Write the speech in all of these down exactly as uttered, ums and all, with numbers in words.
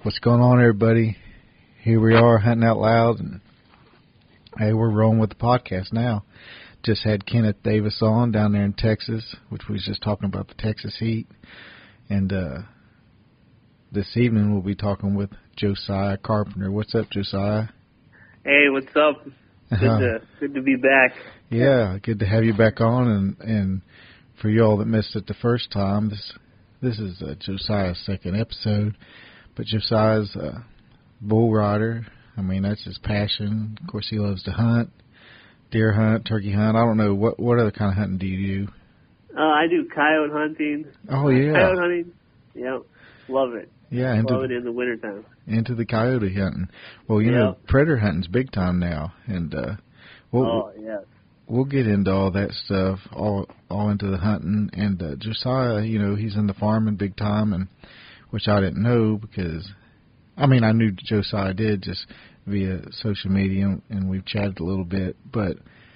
What's going on, everybody? Here we are, hunting out loud, and hey, we're rolling with the podcast now. Just had Kenneth Davis on down there in Texas, which we was just talking about the Texas heat. And uh, this evening we'll be talking with Josiah Carpenter. What's up, Josiah? Hey, what's up? Good uh, to good to be back. Yeah, good to have you back on. And, and for y'all that missed it the first time, this this is uh, Josiah's second episode. But Josiah's a bull rider. I mean, that's his passion. Of course, he loves to hunt, deer hunt, turkey hunt. I don't know, what what other kind of hunting do you do? Uh, I do coyote hunting. Oh, yeah. Coyote hunting. Yep. Love it. Yeah. Love into, it in the wintertime. Into the coyote hunting. Well, you yep. know, predator hunting's big time now. And uh, we'll, oh, yes. We'll get into all that stuff, all all into the hunting. And uh, Josiah, you know, he's in the farming big time, and which I didn't know because, I mean, I knew Josiah did just via social media, and we've chatted a little bit, but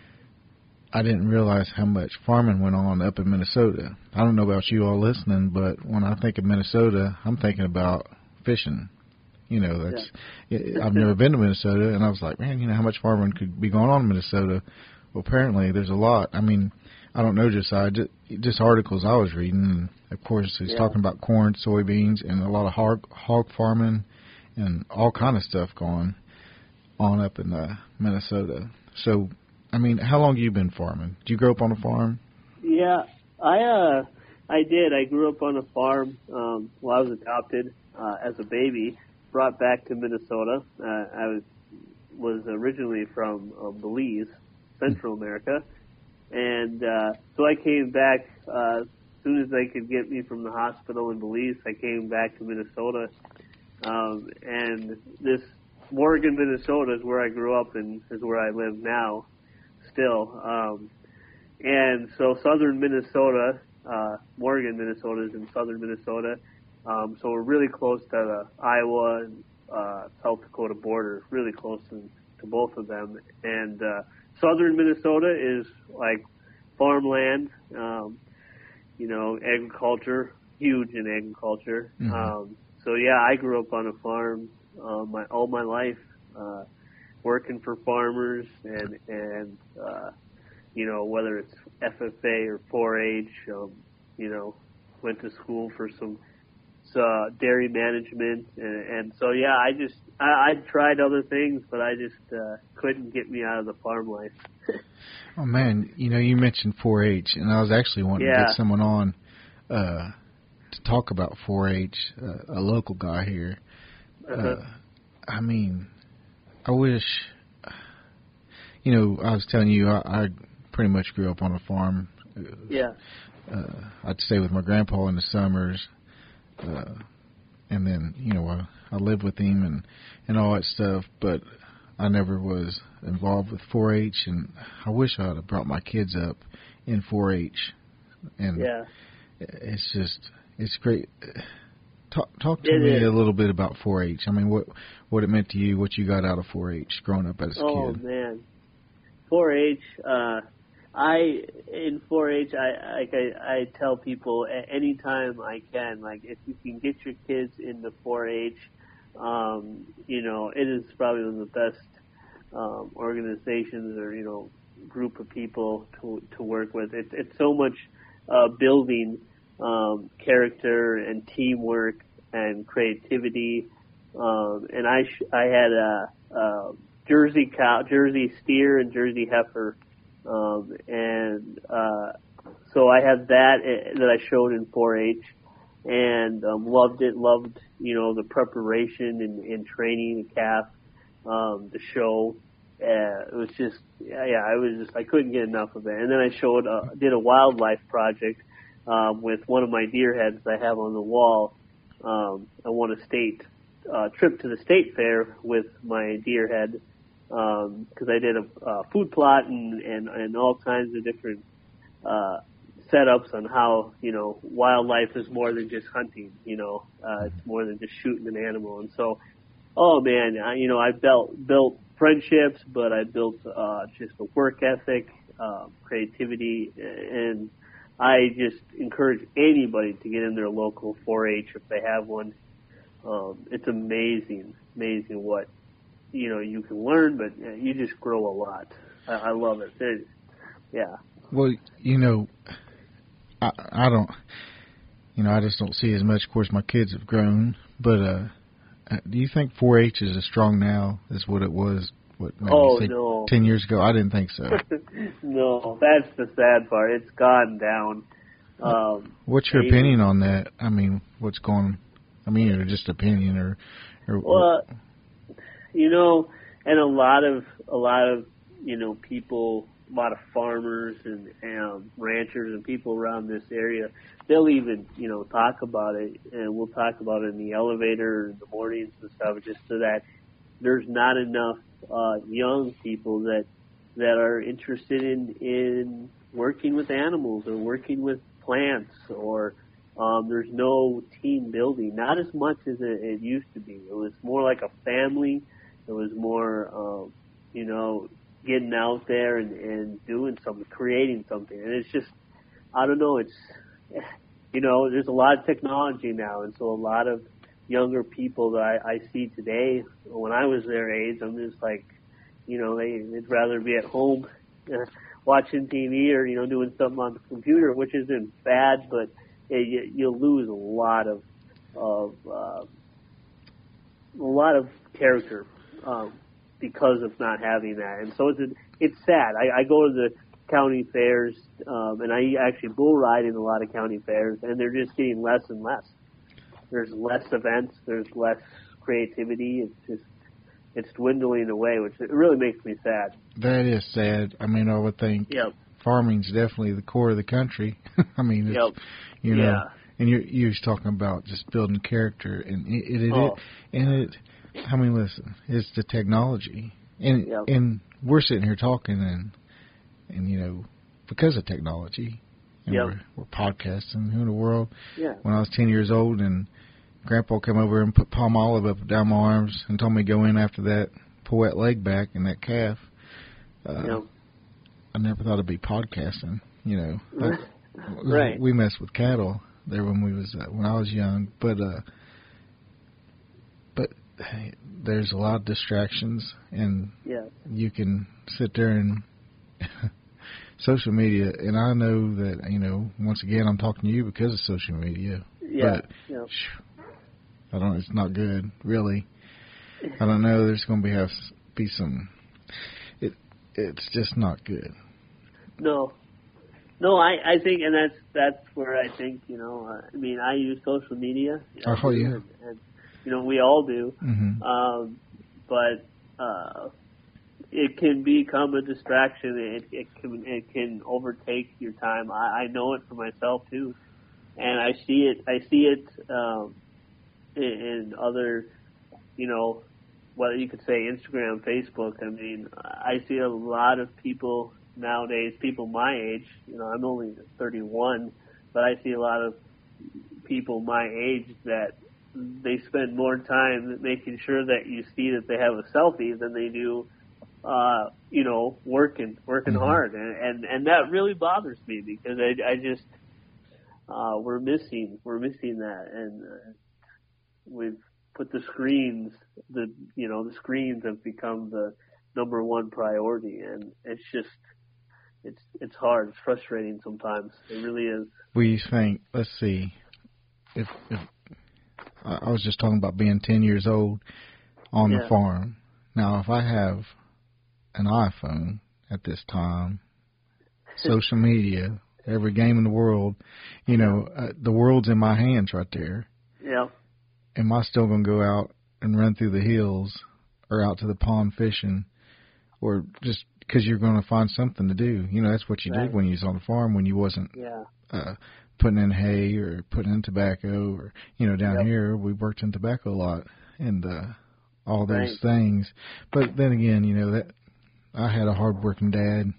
I didn't realize how much farming went on up in Minnesota. I don't know about you all listening, but when I think of Minnesota, I'm thinking about fishing. You know, that's yeah. I've never been to Minnesota, and I was like, man, you know, how much farming could be going on in Minnesota? Well, apparently there's a lot. I mean, I don't know, Josiah, just, just articles I was reading, and of course he's yeah. talking about corn, soybeans, and a lot of hog, hog farming and all kind of stuff going on up in uh, Minnesota. So, I mean, how long have you been farming? Did you grow up on a farm? Yeah, I uh, I did. I grew up on a farm. Um, well, I was adopted uh, as a baby, brought back to Minnesota. Uh, I was was originally from uh, Belize, Central America, and uh, so I came back uh, as soon as they could get me from the hospital in Belize. I came back to Minnesota, um, and this Morgan, Minnesota is where I grew up and is where I live now still. Um, and so southern Minnesota, uh, Morgan, Minnesota is in southern Minnesota. Um, so we're really close to the Iowa and uh, South Dakota border, really close to, to both of them. And uh, southern Minnesota is like farmland, um, you know, agriculture, huge in agriculture. Mm-hmm. Um, so yeah, I grew up on a farm uh, my all my life, uh, working for farmers, and and uh, you know, whether it's F F A or four H, um, you know, went to school for some uh, dairy management, and, and so yeah, I just I, I tried other things, but I just uh, couldn't get me out of the farm life. Oh man, you know, you mentioned four H, and I was actually wanting yeah. to get someone on uh, to talk about four H, uh, a local guy here. Uh-huh. Uh, I mean, I wish, you know, I was telling you, I, I pretty much grew up on a farm. Yeah. Uh, I'd stay with my grandpa in the summers, uh, and then, you know, I, I lived with him and, and all that stuff, but I never was involved with four H, and I wish I would have brought my kids up in four H. And yeah. it's just, it's great. Talk, talk to it me is. a little bit about four H. I mean, what what it meant to you, what you got out of four H growing up as a oh, kid. Oh, man. four H, uh, I, in four H, I, like I, I tell people any time I can, like, if you can get your kids into four H, um, you know, it is probably one of the best um, organizations or, you know, group of people to to work with. It, it's so much uh, building Um, character and teamwork and creativity, um, and I sh- I had a, a Jersey cow, Jersey steer, and Jersey heifer, um, and uh, so I had that that I showed in four H, and um, loved it. Loved you know the preparation and, and training the calf, um, the show. Uh, it was just yeah, yeah, I was just I couldn't get enough of it. And then I showed uh, did a wildlife project. Um, with one of my deer heads I have on the wall. Um, I won a state uh, trip to the state fair with my deer head because um, I did a, a food plot and, and, and all kinds of different uh, setups on how, you know, wildlife is more than just hunting, you know, uh, it's more than just shooting an animal. And so, oh man, I, you know, I built, built friendships, but I built uh, just a work ethic, uh, creativity, and I just encourage anybody to get in their local four H if they have one. Um, it's amazing, amazing what, you know, you can learn, but uh, you just grow a lot. I, I love it. it. Yeah. Well, you know, I, I don't, you know, I just don't see as much. Of course, my kids have grown, but uh, do you think four H is as strong now as what it was, what, maybe oh, say no. ten years ago? I didn't think so. No, that's the sad part. It's gone down. Um, what's your opinion on that? I mean, what's going, I mean, or just opinion or, or well, you know, and a lot of, a lot of, you know, people, a lot of farmers and, and ranchers and people around this area, they'll even, you know, talk about it, and we'll talk about it in the elevator in the mornings and stuff, just so that there's not enough uh, young people that that are interested in in working with animals or working with plants, or um, there's no team building, not as much as it, it used to be. It was more like a family. It was more, um, you know, getting out there and, and doing something, creating something. And it's just, I don't know, it's, you know, there's a lot of technology now. And so a lot of younger people that I, I see today, when I was their age, I'm just like, you know, they, they'd rather be at home uh, watching T V or, you know, doing something on the computer, which isn't bad, but it, you, you'll lose a lot of, of, uh, a lot of character, um, because of not having that. And so it's, it's sad. I, I go to the county fairs, um, and I actually bull ride in a lot of county fairs, and they're just getting less and less. There's less events, there's less creativity. It's just, it's dwindling away, which it really makes me sad. That is sad. I mean, I would think yep. farming's definitely the core of the country. I mean, it's, yep. you know, yeah. and you you was talking about just building character, and it, it, it, oh. it and it. I mean, listen, it's the technology, and yep. and we're sitting here talking, and and you know, because of technology, and yep. we're, we're podcasting. Who in the world? Yeah. When I was ten years old, and Grandpa came over and put palm olive up down my arms and told me to go in after that, pull that leg back and that calf. Uh, yep. I never thought it'd be podcasting. You know, like, right? We messed with cattle there when we was uh, when I was young, but uh, but hey, there's a lot of distractions, and yeah. you can sit there and social media. And I know that, you know, once again, I'm talking to you because of social media. Yeah. But yeah. I don't. It's not good, really. I don't know. There's going to be have be some. It it's just not good. No. No, I, I think, and that's that's where I think, you know, uh, I mean, I use social media. Oh, yeah. And, and, you know, we all do. Mm-hmm. Um, but uh, it can become a distraction. It, it can it can overtake your time. I, I know it for myself, too. And I see it, I see it um, in, in other, you know, well, you could say Instagram, Facebook. I mean, I see a lot of people nowadays, people my age, you know, I'm only thirty-one, but I see a lot of people my age that they spend more time making sure that you see that they have a selfie than they do, uh, you know, working, working mm-hmm. hard. And, and, and that really bothers me because I, I just, uh, we're missing, we're missing that. And uh, we've put the screens, the, you know, the screens have become the number one priority. And it's just, It's it's hard. It's frustrating sometimes. It really is. We think. Let's see. If if I was just talking about being ten years old on yeah. the farm. Now, if I have an iPhone at this time, social media, every game in the world, you know, uh, the world's in my hands right there. Yeah. Am I still going to go out and run through the hills or out to the pond fishing, or just because you're going to find something to do? You know, that's what you right. did when you was on the farm, when you wasn't yeah. uh, putting in hay or putting in tobacco, or, you know, down yep. here we worked in tobacco a lot and uh, all those right. things. But then again, you know, that I had a hard-working dad,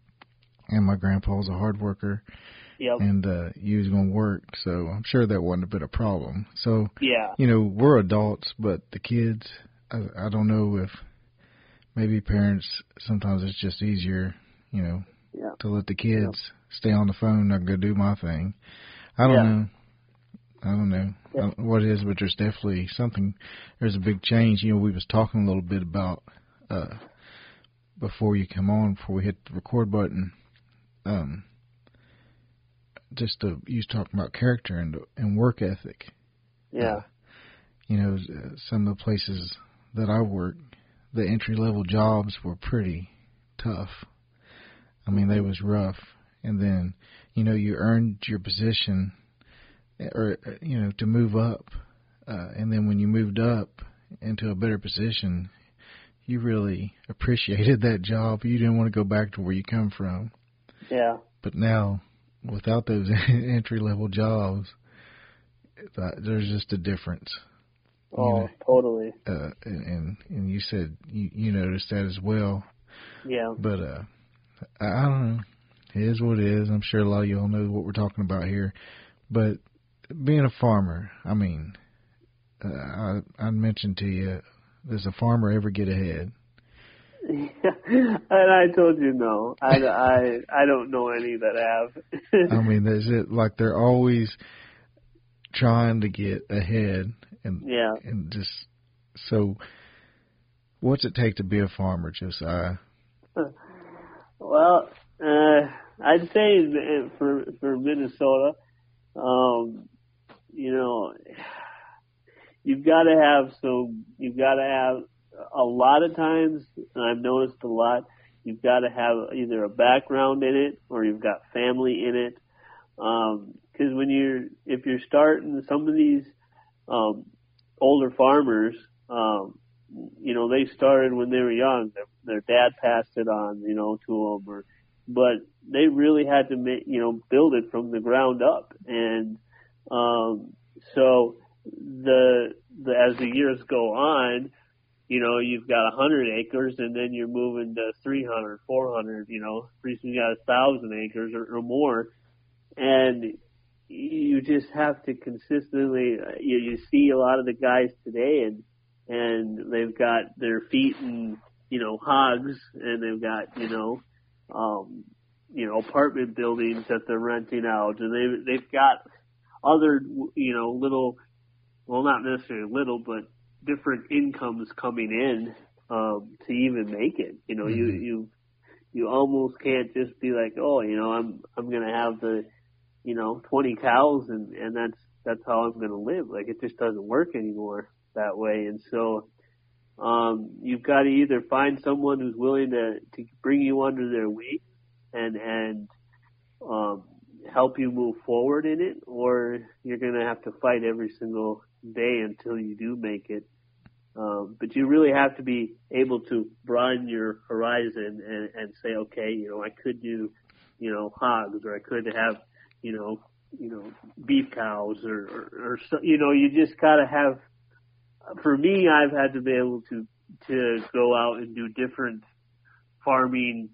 and my grandpa was a hard worker, yep. and uh, he was going to work, so I'm sure that wasn't a bit of a problem. So, yeah. you know, we're adults, but the kids, I, I don't know if maybe parents, sometimes it's just easier, you know, yeah. to let the kids yeah. stay on the phone and go do my thing. I don't yeah. know. I don't know yeah. what it is, but there's definitely something. There's a big change. You know, we was talking a little bit about uh, before you come on, before we hit the record button. Um, just to, you was talking about character and and work ethic. Yeah. Uh, you know, some of the places that I worked, the entry level jobs were pretty tough. I mean, they was rough. And then, you know, you earned your position, or you know, to move up. Uh, and then when you moved up into a better position, you really appreciated that job. You didn't want to go back to where you come from. Yeah. But now, without those entry level jobs, there's just a difference. Oh, you know, totally. Uh, and and you said you, you noticed that as well. Yeah. But uh, I, I don't know. It is what it is. I'm sure a lot of y'all know what we're talking about here. But being a farmer, I mean, uh, I, I mentioned to you, does a farmer ever get ahead? And I told you no. I, I, I don't know any that have. I mean, is it like they're always trying to get ahead? And, yeah. And just, so, what's it take to be a farmer, Josiah? Well, uh, I'd say for for Minnesota, um, you know, you've got to have some. You've got to have a lot of times, and I've noticed a lot. You've got to have either a background in it or you've got family in it. Because um, when you're, if you're starting some of these um, older farmers, um, you know, they started when they were young. Their, their dad passed it on, you know, to them, or, but they really had to make, you know, build it from the ground up. And um, so the, the as the years go on, you know, you've got a hundred acres, and then you're moving to three hundred, four hundred. You know, pretty soon you got a thousand acres or, or more, and you just have to consistently. You, you see a lot of the guys today, and and they've got their feet in, you know, hogs, and they've got, you know, um, you know, apartment buildings that they're renting out, and they they've got other, you know, little, well, not necessarily little, but different incomes coming in um, to even make it. You know, mm-hmm. you you you almost can't just be like, oh, you know, I'm I'm gonna have the, you know, twenty cows and and that's that's how I'm gonna live. Like, it just doesn't work anymore that way. And so um, you've got to either find someone who's willing to to bring you under their wing and and um, help you move forward in it, or you're gonna have to fight every single day until you do make it. Um, but you really have to be able to broaden your horizon and, and say, okay, you know, I could do, you know, hogs, or I could have, you know, you know, beef cows, or, or, or so, you know, you just gotta have. For me, I've had to be able to to go out and do different farming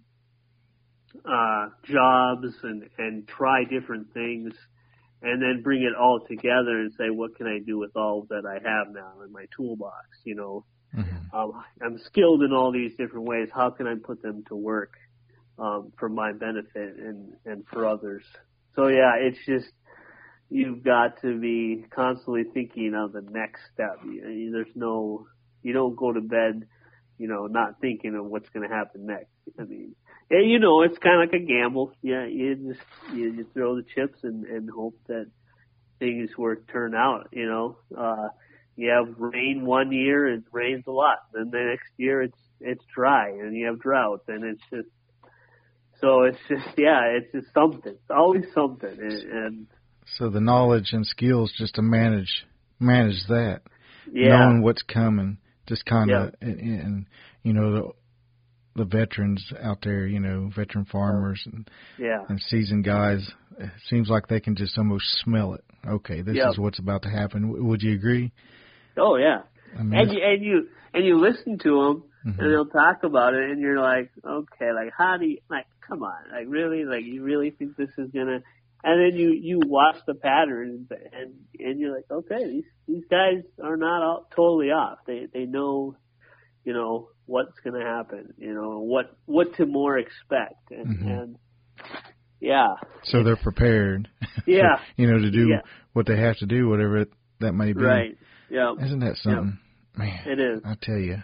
uh, jobs and and try different things. And then bring it all together and say, what can I do with all that I have now in my toolbox? You know, mm-hmm. um, I'm skilled in all these different ways. How can I put them to work um, for my benefit and, and for others? So, yeah, it's just, you've got to be constantly thinking of the next step. You, there's no, you don't go to bed, you know, not thinking of what's going to happen next. I mean, yeah, you know, it's kind of like a gamble. Yeah, you just you, you throw the chips and, and hope that things work turn out. You know, uh, you have rain one year, it rains a lot. Then the next year, it's it's dry, and you have drought, and it's just so it's just yeah, it's just something. It's always something, and, and so the knowledge and skills just to manage manage that, yeah. knowing what's coming, just kind of yeah. and, and you know the. the veterans out there, you know, veteran farmers and yeah. and seasoned guys, it seems like they can just almost smell it. Okay, this yep. is what's about to happen. W- would you agree? Oh, yeah. I mean, and, you, and you and you listen to them, mm-hmm. and they'll talk about it, and you're like, okay, like, how do you, like, come on, like, really? Like, you really think this is going to, and then you, you watch the patterns, and and you're like, okay, these these guys are not all, totally off. They They know, you know, what's going to happen, you know, what what to more expect. And, mm-hmm. and yeah. So they're prepared. Yeah. for, you know, to do yeah. what they have to do, whatever it, that may be. Right. Yeah. Isn't that something? Yep. Man, it is. I tell you.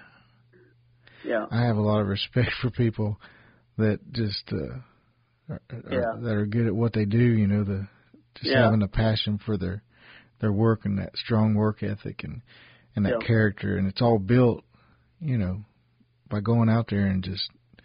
Yeah. I have a lot of respect for people that just uh, are, yeah. that are good at what they do. You know, the just yeah. having a passion for their their work and that strong work ethic and and that yep. character, and it's all built, you know, by going out there and just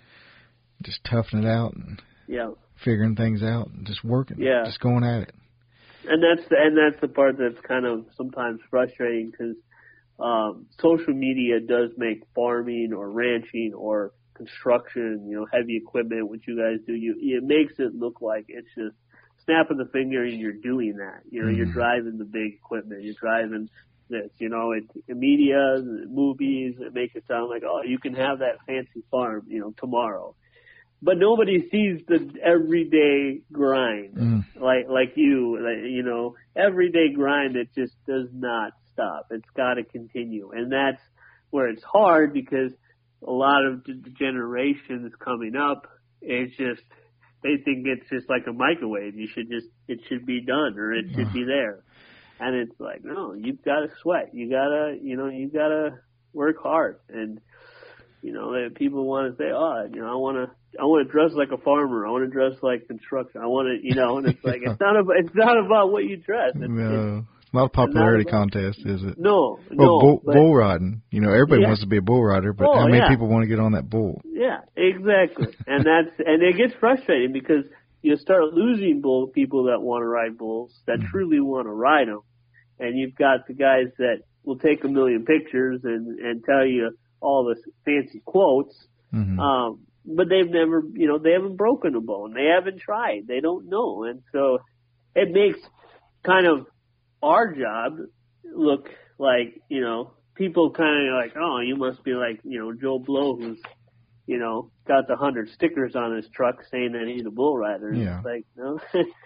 just toughing it out and yeah. figuring things out and just working, yeah. just going at it. And that's the, and that's the part that's kind of sometimes frustrating because um, social media does make farming or ranching or construction, you know, heavy equipment, what you guys do, you it makes it look like it's just snapping the finger and you're doing that. You know, mm. you're driving the big equipment, you're driving this. You know, it media, movies, it make it sound like, oh, you can have that fancy farm, you know, tomorrow. But nobody sees the everyday grind, mm. like like you, like, you know, everyday grind that just does not stop. It's got to continue, and that's where it's hard because a lot of the generations coming up, it's just they think it's just like a microwave. You should just it should be done or it should be there, and it's like no, you've got to sweat. You gotta, you know, you gotta work hard and. You know, people want to say, oh, you know, I want to, I want to dress like a farmer. I want to dress like construction. I want to, you know, and it's like, it's not about, it's not about what you dress. It's, no, it's not a popularity not about, contest, is it? No, well, no. Bull, but, bull riding, you know, everybody yeah. wants to be a bull rider, but oh, how many yeah. people want to get on that bull? Yeah, exactly. and that's, and it gets frustrating because you start losing bull people that want to ride bulls, that mm-hmm. truly want to ride them. And you've got the guys that will take a million pictures and, and tell you all the fancy quotes. Mm-hmm. Um, but they've never, you know, they haven't broken a bone. They haven't tried. They don't know. And so it makes kind of our job look like, you know, people kind of like, oh, you must be like, you know, Joe Blow who's, you know, got the hundred stickers on his truck saying that he's a bull rider. Yeah. It's like, no,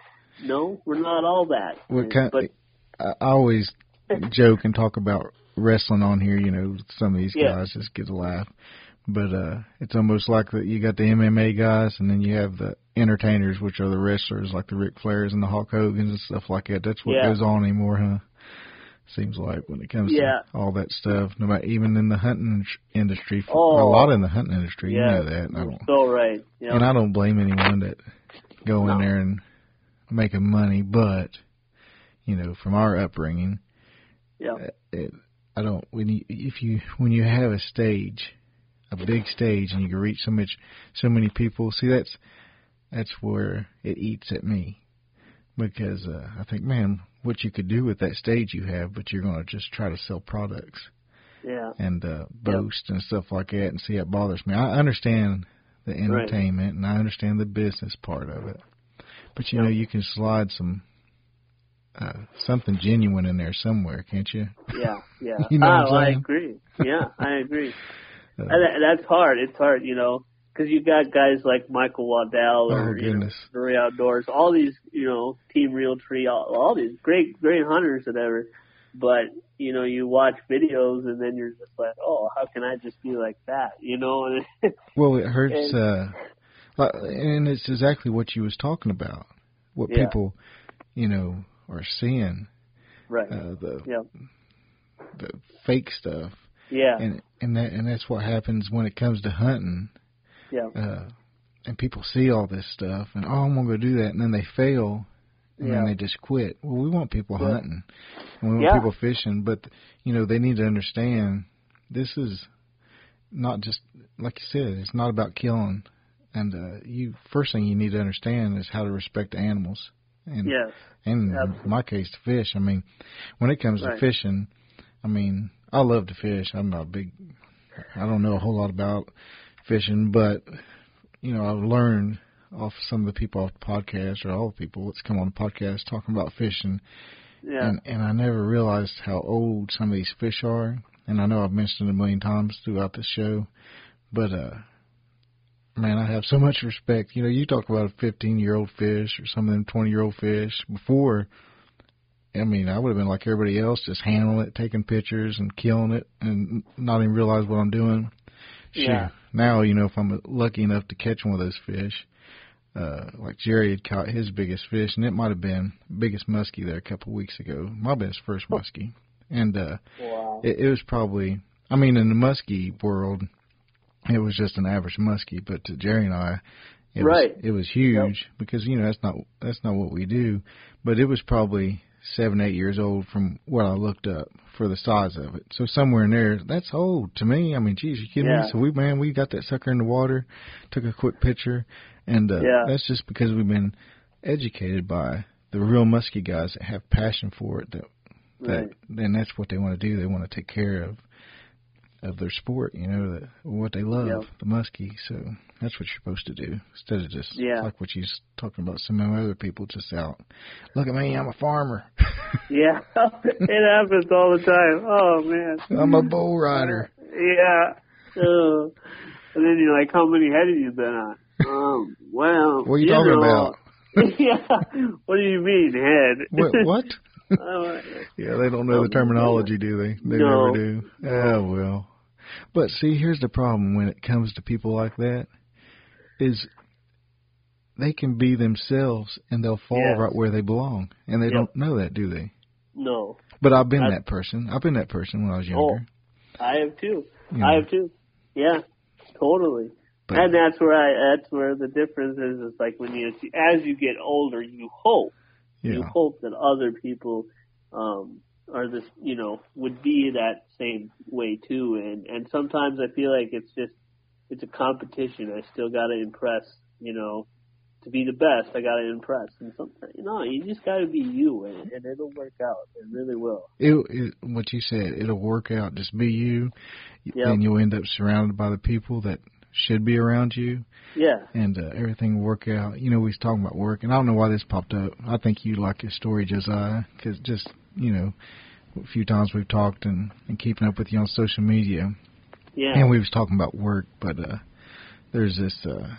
no, we're not all that. Well, kind of, I always joke and talk about wrestling on here, you know, some of these yeah. guys just get a laugh. But uh, it's almost like that. You got the M M A guys, and then you have the entertainers, which are the wrestlers, like the Ric Flairs and the Hulk Hogans and stuff like that. That's what yeah. goes on anymore, huh? Seems like when it comes yeah. to all that stuff. No matter, even in the hunting industry, oh, a lot in the hunting industry, yeah, you know that. And I don't, so right. Yeah. And I don't blame anyone that go no. in there and making money, but you know, from our upbringing, yeah. it, I don't. When you if you when you have a stage. A big stage, and you can reach so much, so many people. See, that's that's where it eats at me, because uh, I think, man, what you could do with that stage you have, but you're going to just try to sell products, yeah, and uh, boast yep. and stuff like that. And see, it bothers me. I understand the entertainment, right. and I understand the business part of it, but you yep. know, you can slide some uh, something genuine in there somewhere, can't you? Yeah, yeah. you know oh, what I'm I saying? agree. Yeah, I agree. Uh, and that's hard. It's hard, you know, because you got guys like Michael Waddell or oh, you know, Story Outdoors, all these, you know, Team Realtree, all, all these great, great hunters and whatever. But you know, you watch videos and then you're just like, oh, how can I just be like that, you know? And well, it hurts, and, uh, and it's exactly what you was talking about. What yeah. people, you know, are seeing, right? Uh, the yeah. the fake stuff. Yeah, and and that and that's what happens when it comes to hunting. Yeah, uh, and people see all this stuff, and oh, I'm gonna go do that, and then they fail, and yeah. then they just quit. Well, we want people yeah. hunting, and we want yeah. people fishing, but you know they need to understand this is not just like you said. It's not about killing, and uh, you first thing you need to understand is how to respect the animals, and yes. and Absolutely. in my case, to fish. I mean, when it comes right. to fishing, I mean. I love to fish. I'm not a big, I don't know a whole lot about fishing, but, you know, I've learned off some of the people off the podcast, or all the people that's come on the podcast talking about fishing. Yeah. And, and I never realized how old some of these fish are. And I know I've mentioned it a million times throughout the show, but, uh, man, I have so much respect. You know, you talk about a fifteen-year-old fish or some of them twenty-year-old fish before. I mean, I would have been like everybody else, just handling it, taking pictures and killing it and not even realize what I'm doing. Shoot. Yeah. Now, you know, if I'm lucky enough to catch one of those fish, uh, like Jerry had caught his biggest fish, and it might have been biggest muskie there a couple of weeks ago. My best first muskie, and uh, wow. it, it was probably, I mean, in the muskie world, it was just an average muskie, but to Jerry and I, it right. was it was huge yep. because you know that's not that's not what we do, but it was probably seven, eight years old from what I looked up for the size of it. So somewhere in there, that's old to me. I mean, geez, you kidding yeah. me? So we, man, we got that sucker in the water, took a quick picture, and uh, yeah. that's just because we've been educated by the real muskie guys that have passion for it. That, that, right. then that's what they want to do. They want to take care of of their sport, you know, the, what they love, yep. the muskie. So that's what you're supposed to do instead of just yeah. like what you're talking about. Some other people just out, look at me, I'm a farmer. yeah, it happens all the time. Oh man, I'm a bull rider. Uh, yeah. Uh, and then you're like, how many head have you been on? Um, well, what are you, you talking know, about? yeah. What do you mean head? What? What? uh, yeah, they don't know the terminology, do they? They no. never do. Oh well. But see, here's the problem when it comes to people like that, is they can be themselves and they'll fall yes. right where they belong, and they yep. don't know that, do they? No. But I've been I, that person. I've been that person when I was younger. Oh, I have too. You know. I have too. Yeah, totally. But, and that's where I. That's where the difference is. It's like when you, as you get older, you hope, yeah. you hope that other people, um, are this, you know, would be that same way too. And and sometimes I feel like it's just, it's a competition. I still got to impress, you know. To be the best, I gotta impress, and sometimes, you know, you just gotta be you, and, and it'll work out. It really will. It, it, what you said, it'll work out. Just be you, yep. and you'll end up surrounded by the people that should be around you. Yeah. And uh, everything will work out. You know, we was talking about work, and I don't know why this popped up. I think you like your story, Josiah, because just, you know, a few times we've talked and, and keeping up with you on social media. Yeah. And we was talking about work, but uh, there's this. Uh,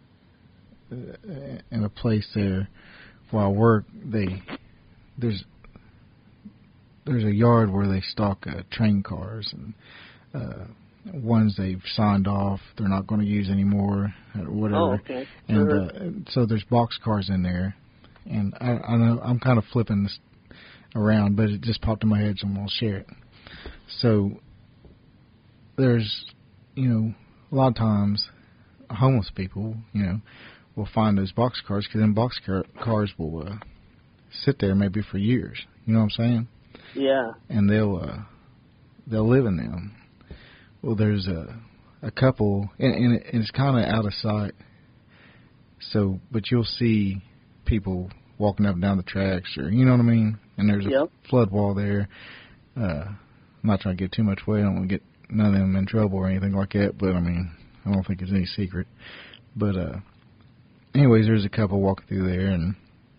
in a place there where I work, they there's there's a yard where they stock uh, train cars, and uh, ones they've signed off they're not going to use anymore or whatever. Oh, okay. And sure. uh, so there's box cars in there, and I, I know I'm kind of flipping this around, but it just popped in my head, so I'm going to share it. So there's, you know, a lot of times homeless people, you know, will find those box cars, because then box car- cars will uh, sit there maybe for years. You know what I'm saying? Yeah. And they'll uh, they'll live in them. Well, there's a a couple, and, and, it, and it's kind of out of sight. So, but you'll see people walking up and down the tracks, or you know what I mean. And there's a yep. flood wall there. Uh, I'm not trying to get too much away. I don't want to get none of them in trouble or anything like that. But I mean, I don't think it's any secret. But uh. Anyways, there's a couple walking through there, and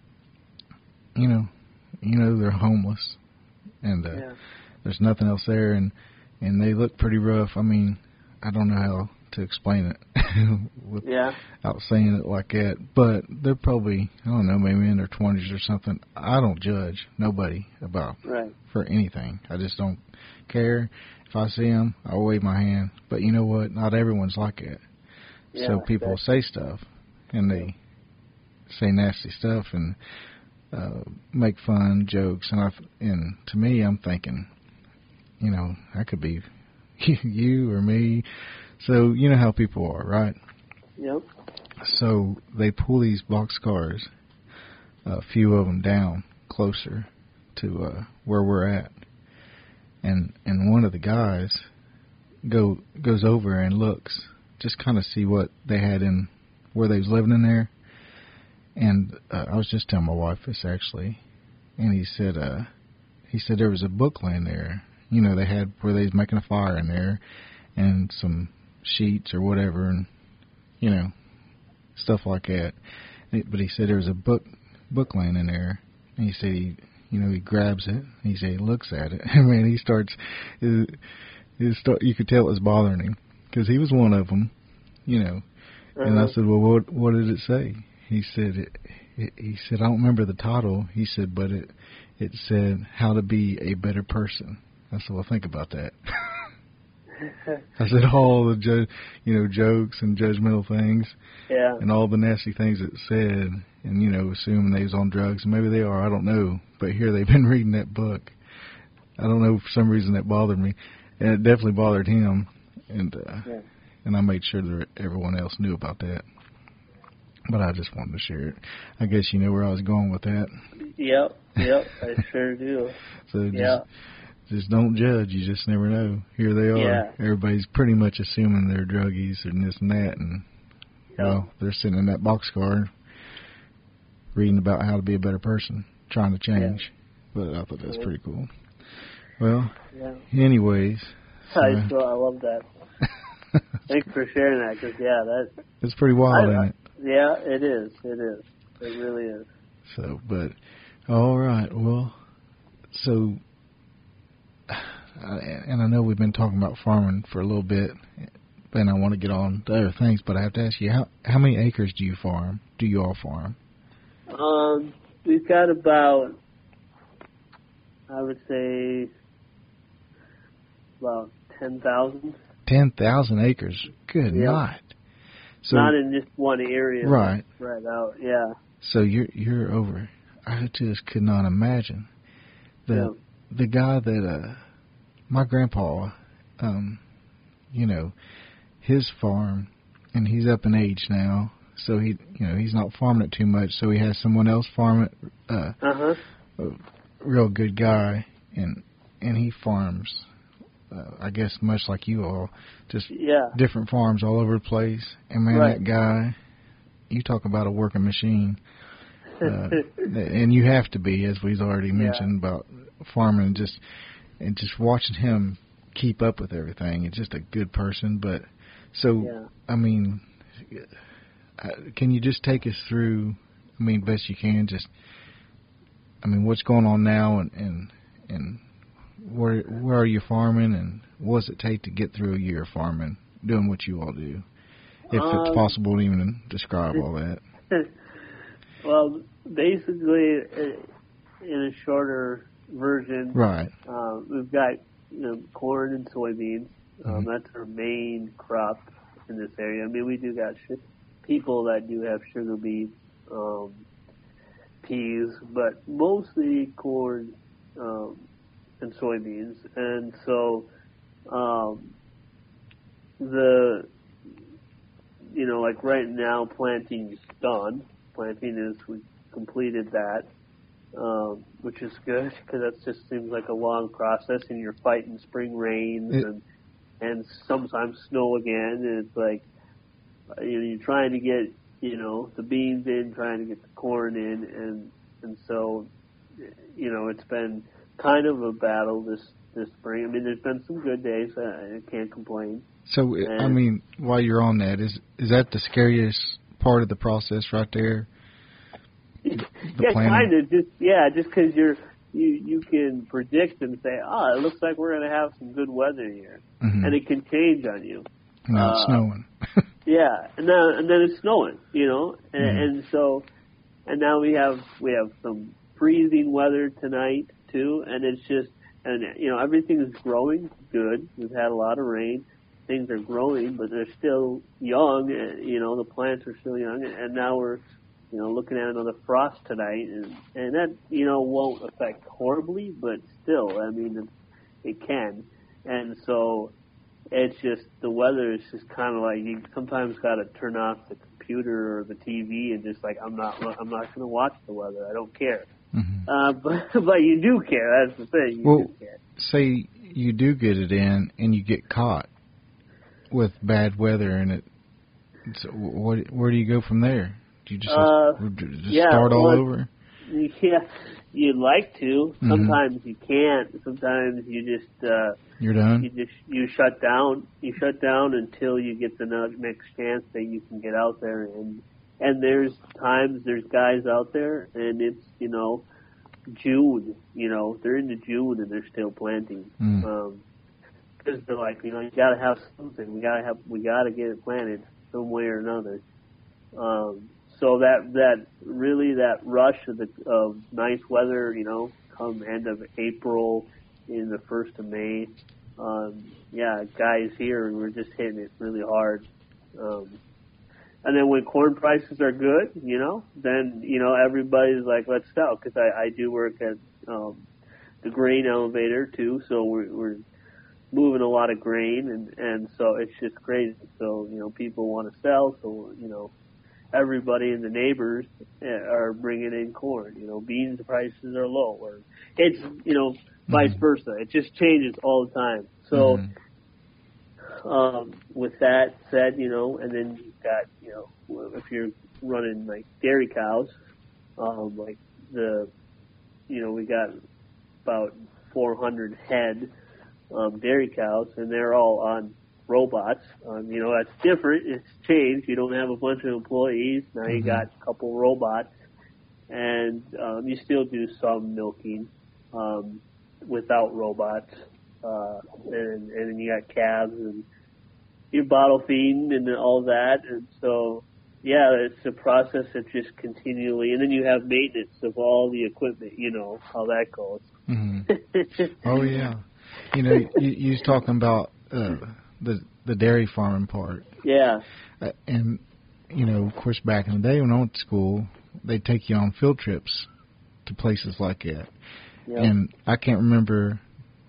you know, you know they're homeless, and uh, yeah. there's nothing else there, and and they look pretty rough. I mean, I don't know how to explain it without yeah. saying it like that, but they're probably, I don't know, maybe in their twenties or something. I don't judge nobody about right. for anything. I just don't care. If I see them, I'll wave my hand. But you know what? Not everyone's like that. Yeah, so people exactly. say stuff. And they say nasty stuff and uh, make fun jokes, and I and to me, I'm thinking, you know, that could be you or me. So you know how people are, right? Yep. So they pull these box cars, a few of them down closer to uh, where we're at, and and one of the guys go goes over and looks, just kind of see what they had in. Where they was living in there, and uh, I was just telling my wife this actually, and he said, uh, he said there was a book laying there. You know, they had where they was making a fire in there, and some sheets or whatever, and you know, stuff like that. But he said there was a book book laying in there, and he said he, you know, he grabs it, and he said he looks at it, and man, he starts, it, it start, you could tell it was bothering him because he was one of them, you know. And I said, well, what what did it say? He said, it, it, he said, I don't remember the title. He said, but it it said, How to Be a Better Person. I said, well, think about that. I said all the ju- you know jokes and judgmental things, yeah, and all the nasty things it said, and you know assuming they was on drugs. Maybe they are. I don't know. But here they've been reading that book. I don't know for some reason that bothered me, and it definitely bothered him. And uh, yeah. and I made sure that everyone else knew about that. But I just wanted to share it. I guess you know where I was going with that. Yep, yep, I sure do. So just, yeah. just don't judge. You just never know. Here they are. Yeah. Everybody's pretty much assuming they're druggies and this and that. And, yep. well, they're sitting in that boxcar reading about how to be a better person, trying to change. Yeah. But I thought that was pretty cool. Well, yeah. anyways. So, I, so I love that. Thanks for sharing that, because, yeah, that... It's pretty wild, I, ain't it? Yeah, it is. It is. It really is. So, but, all right, well, so, and I know we've been talking about farming for a little bit, and I want to get on to other things, but I have to ask you, how how many acres do you farm? Do you all farm? Um, we've got about, I would say, about ten thousand. ten thousand acres. Good yeah. night. So, not in just one area. Right. Spread out, yeah. So you're you're over. I just could not imagine the yeah. the guy that uh, my grandpa, um, you know, his farm, and he's up in age now, so he you know he's not farming it too much, so he has someone else farm it. Uh huh. A real good guy, and and he farms. Uh, I guess much like you all, just yeah. different farms all over the place. And man, right. that guy, you talk about a working machine. Uh, and you have to be, as we've already mentioned, yeah. about farming and just and just watching him keep up with everything. It's just a good person. But so, yeah. I mean, can you just take us through? I mean, best you can. Just, I mean, what's going on now, and and and where where are you farming, and what does it take to get through a year of farming, doing what you all do, if um, it's possible to even describe all that. Well, basically, in a shorter version, right? Uh, we've got you know corn and soybeans. Um, mm-hmm. That's our main crop in this area. I mean, we do got sh- people that do have sugar beets, um, peas, but mostly corn um, and soybeans. And so, um, the you know, like right now, planting is done. Planting is, we completed that, um, which is good because that just seems like a long process, and you're fighting spring rains it, and and sometimes snow again, and it's like you know, you're trying to get you know the beans in, trying to get the corn in, and and so you know it's been kind of a battle this this spring. I mean, there's been some good days. I, I can't complain. So and, I mean, while you're on that, is is that the scariest part of the process right there? The yeah, kind of. Just yeah, just because you're you you can predict and say, oh, it looks like we're going to have some good weather here, mm-hmm. and it can change on you. Now it's uh, snowing. yeah, and then and then it's snowing, you know, and, mm-hmm. and so and now we have we have some freezing weather tonight too, and it's just and you know everything is growing good. We've had a lot of rain. Things are growing, but they're still young. You know, the plants are still young, and now we're, you know, looking at another frost tonight, and and that you know won't affect horribly, but still, I mean, it, it can, and so it's just the weather is just kind of like you sometimes got to turn off the computer or the T V and just like I'm not I'm not going to watch the weather. I don't care, mm-hmm. uh, but but you do care. That's the thing. You well, do care. Say you do get it in, and you get caught with bad weather, and it, so what, where do you go from there? Do you just, uh, just yeah, start all well, over? Yeah, you'd like to. Sometimes mm-hmm. you can't. Sometimes you just uh, you're done. You just you shut down. You shut down until you get the next chance that you can get out there. And and there's times there's guys out there, and it's you know June. You know they're into June and they're still planting. Mm. Um, Because they're like, you know, you got to have something. We got to have, we got to get it planted some way or another. Um, so that that really that rush of the of nice weather, you know, come end of April, in the first of May, um, yeah, guys here, and we're just hitting it really hard. Um, and then when corn prices are good, you know, then, you know, everybody's like, let's sell, because I, I do work at um, the grain elevator, too, so we're, we're moving a lot of grain, and, and so it's just crazy. So, you know, people want to sell, so, you know, everybody and the neighbors are bringing in corn. You know, beans prices are low, or it's, you know, vice Mm-hmm. versa. It just changes all the time. So, Mm-hmm. um, with that said, you know, and then you've got, you know, if you're running like dairy cows, um, like the, you know, we got about four hundred head um, dairy cows, and they're all on robots. Um, you know, that's different. It's changed. You don't have a bunch of employees. Now you Mm-hmm. got a couple robots, and um, you still do some milking um, without robots. Uh, and, and then you got calves, and you're bottle feeding and all that. And so, yeah, it's a process that just continually, and then you have maintenance of all the equipment, you know, how that goes. Mm-hmm. Oh, yeah. You know, you, you was talking about uh, the the dairy farming part. Yeah. Uh, and, you know, of course, back in the day when I went to school, they'd take you on field trips to places like that. Yep. And I can't remember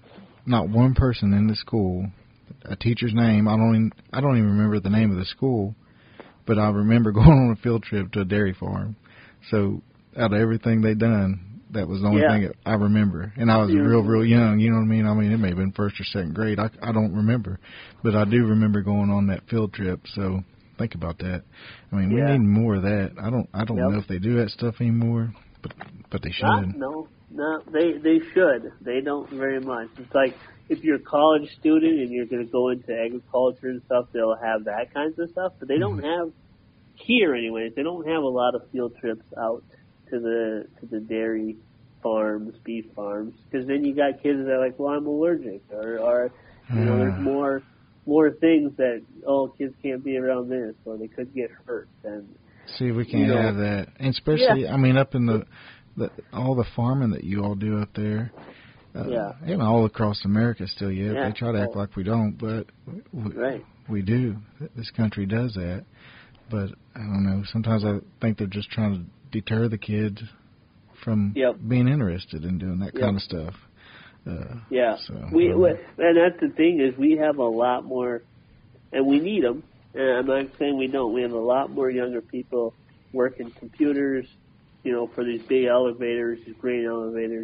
not one person in the school, a teacher's name. I don't even, I don't even remember the name of the school, but I remember going on a field trip to a dairy farm. So out of everything they'd done, that was the only Yeah. thing that I remember. And I was Yeah. real, real young, you know what I mean? I mean, it may have been first or second grade. I, I don't remember. But I do remember going on that field trip, so think about that. I mean, we Yeah. need more of that. I don't I don't Yep. know if they do that stuff anymore, but but they should. Not, no, no, they they should. They don't very much. It's like if you're a college student and you're going to go into agriculture and stuff, they'll have that kinds of stuff. But they don't have here, anyways. They don't have a lot of field trips out to the to the dairy farms, beef farms, because then you got kids that are like, well, I'm allergic, or or you know, there's Uh. more more things that oh, kids can't be around this, or they could get hurt. And See, we can't you know, have that. And especially, yeah. I mean, up in the, the all the farming that you all do up there. Uh, Yeah. And all across America still, yeah. Yeah. They try to act Oh. like we don't, but we, Right. we do. This country does that. But, I don't know, sometimes I think they're just trying to deter the kids from Yep. being interested in doing that Yep. kind of stuff. Uh, Yeah, so, we, um, we and that's the thing is we have a lot more, and we need them. And I'm not saying we don't. We have a lot more younger people working computers, you know, for these big elevators, these grain elevators,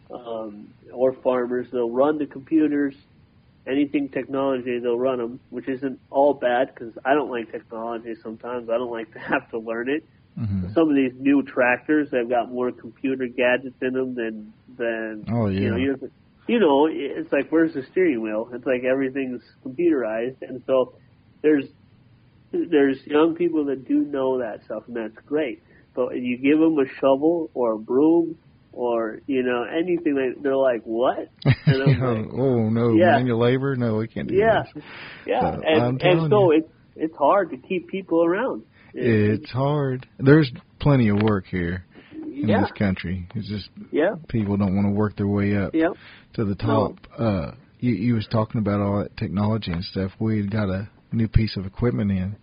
um, or farmers. They'll run the computers, anything technology, they'll run them, which isn't all bad because I don't like technology sometimes. I don't like to have to learn it. mhm. Some of these new tractors, they've got more computer gadgets in them than than Oh, yeah. you know. You you know, it's like where's the steering wheel? It's like everything's computerized, and so there's there's young people that do know that stuff, and that's great. But you give them a shovel or a broom or you know anything, like they're like, what? And I'm like, oh, no, yeah. manual labor? No, we can't do yeah, that. yeah, So, I'm and and telling so you. it's it's hard to keep people around. It's hard. There's plenty of work here in yeah, this country. It's just yeah, people don't want to work their way up yeah. to the top. Uh, you, you was talking about all that technology and stuff. We had got a new piece of equipment in,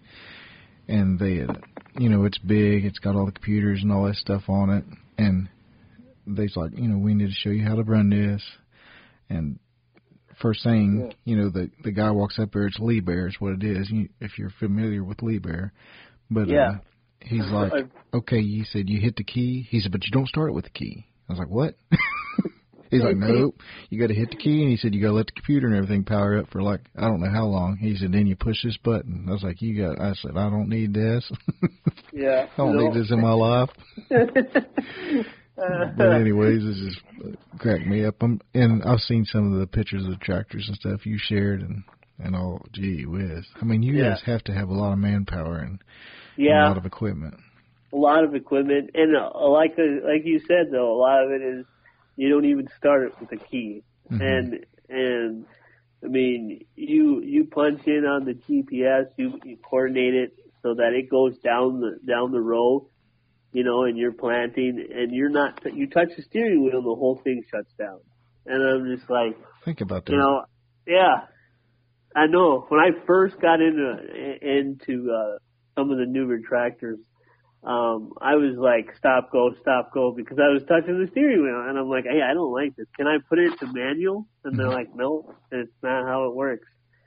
and they, had, you know, it's big. It's got all the computers and all that stuff on it. And they's like, you know, we need to show you how to run this. And first thing, Yeah. you know, the the guy walks up there. It's Liebherr is what it is. You, if you're familiar with Liebherr, but Yeah. uh, he's like, okay, you said you hit the key. He said, but you don't start it with the key. I was like, what? He's like, nope, you got to hit the key. And he said, you got to let the computer and everything power up for like, I don't know how long. He said, then you push this button. I was like, you got, I said, I don't need this. Yeah. I don't no. need this in my life. But anyways, this just uh, cracked me up. I'm, and I've seen some of the pictures of the tractors and stuff you shared, and, and all, gee whiz. I mean, you Yeah. guys have to have a lot of manpower and, yeah. and a lot of equipment. A lot of equipment, and uh, like uh, like you said though, a lot of it is you don't even start it with a key, Mhm. and and I mean you you punch in on the G P S, you, you coordinate it so that it goes down the down the row, you know, and you're planting, and you're not you touch the steering wheel, the whole thing shuts down, and I'm just like, Think about that. you know, Yeah, I know. When I first got into into uh, some of the newer tractors, um, I was like, stop, go, stop, go, because I was touching the steering wheel, and I'm like, hey, I don't like this. Can I put it to manual? And they're like, no, it's not how it works.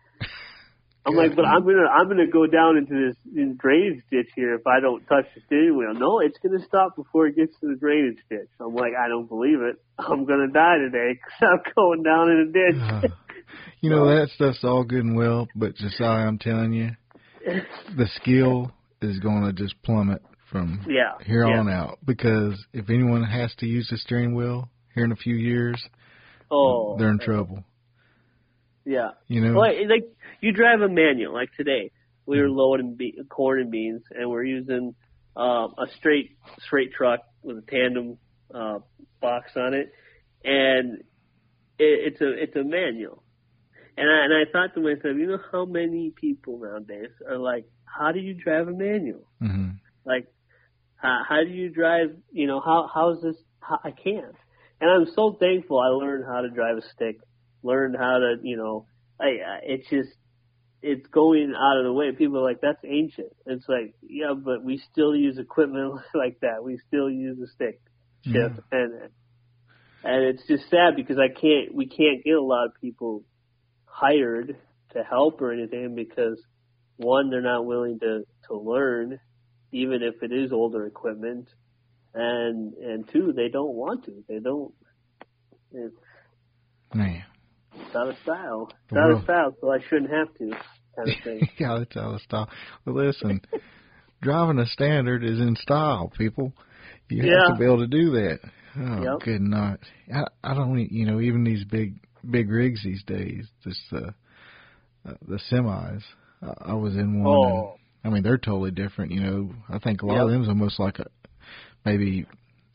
I'm like, but I'm gonna I'm gonna go down into this, this drainage ditch here if I don't touch the steering wheel. No, it's gonna stop before it gets to the drainage ditch. I'm like, I don't believe it. I'm gonna die today because I'm going down in a ditch. Uh, you know, that stuff's all good and well, but Josiah, I'm telling you, the skill is gonna just plummet from yeah, here yeah. on out. Because if anyone has to use the steering wheel here in a few years, oh, they're in trouble. Yeah. You know, well, like you drive a manual. Like today, we were loading be- corn and beans, and we're using um, a straight straight truck with a tandem uh, box on it, and it, it's a it's a manual. And I and I thought to myself, you know how many people nowadays are like, how do you drive a manual? Mm-hmm. Like, how, how do you drive? You know, how how's this? How, I can't. And I'm so thankful I learned how to drive a stick. Learned how to, you know, I, it's just, it's going out of the way. People are like, that's ancient. It's like, yeah, but we still use equipment like that. We still use a stick shift. Yeah. And, and it's just sad because I can't, we can't get a lot of people hired to help or anything because one, they're not willing to, to learn, even if it is older equipment. And, and two, they don't want to. They don't, it's, man. It's out of style. It's out of style, so I shouldn't have to, kind of thing. Yeah, it's out of style. Well, listen, driving a standard is in style, people. You yeah. have to be able to do that. Oh, yep. good night. I, I don't, you know, even these big big rigs these days, just uh, uh, the semis. I, I was in one. Oh. And, I mean, they're totally different. You know, I think a lot yep. of them is almost like a maybe.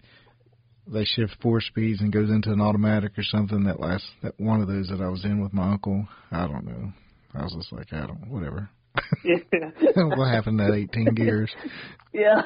They shift four speeds and goes into an automatic or something. That last, that one of those that I was in with my uncle, I don't know. I was just like, I don't, whatever. Yeah. What happened to that eighteen gears? Yeah.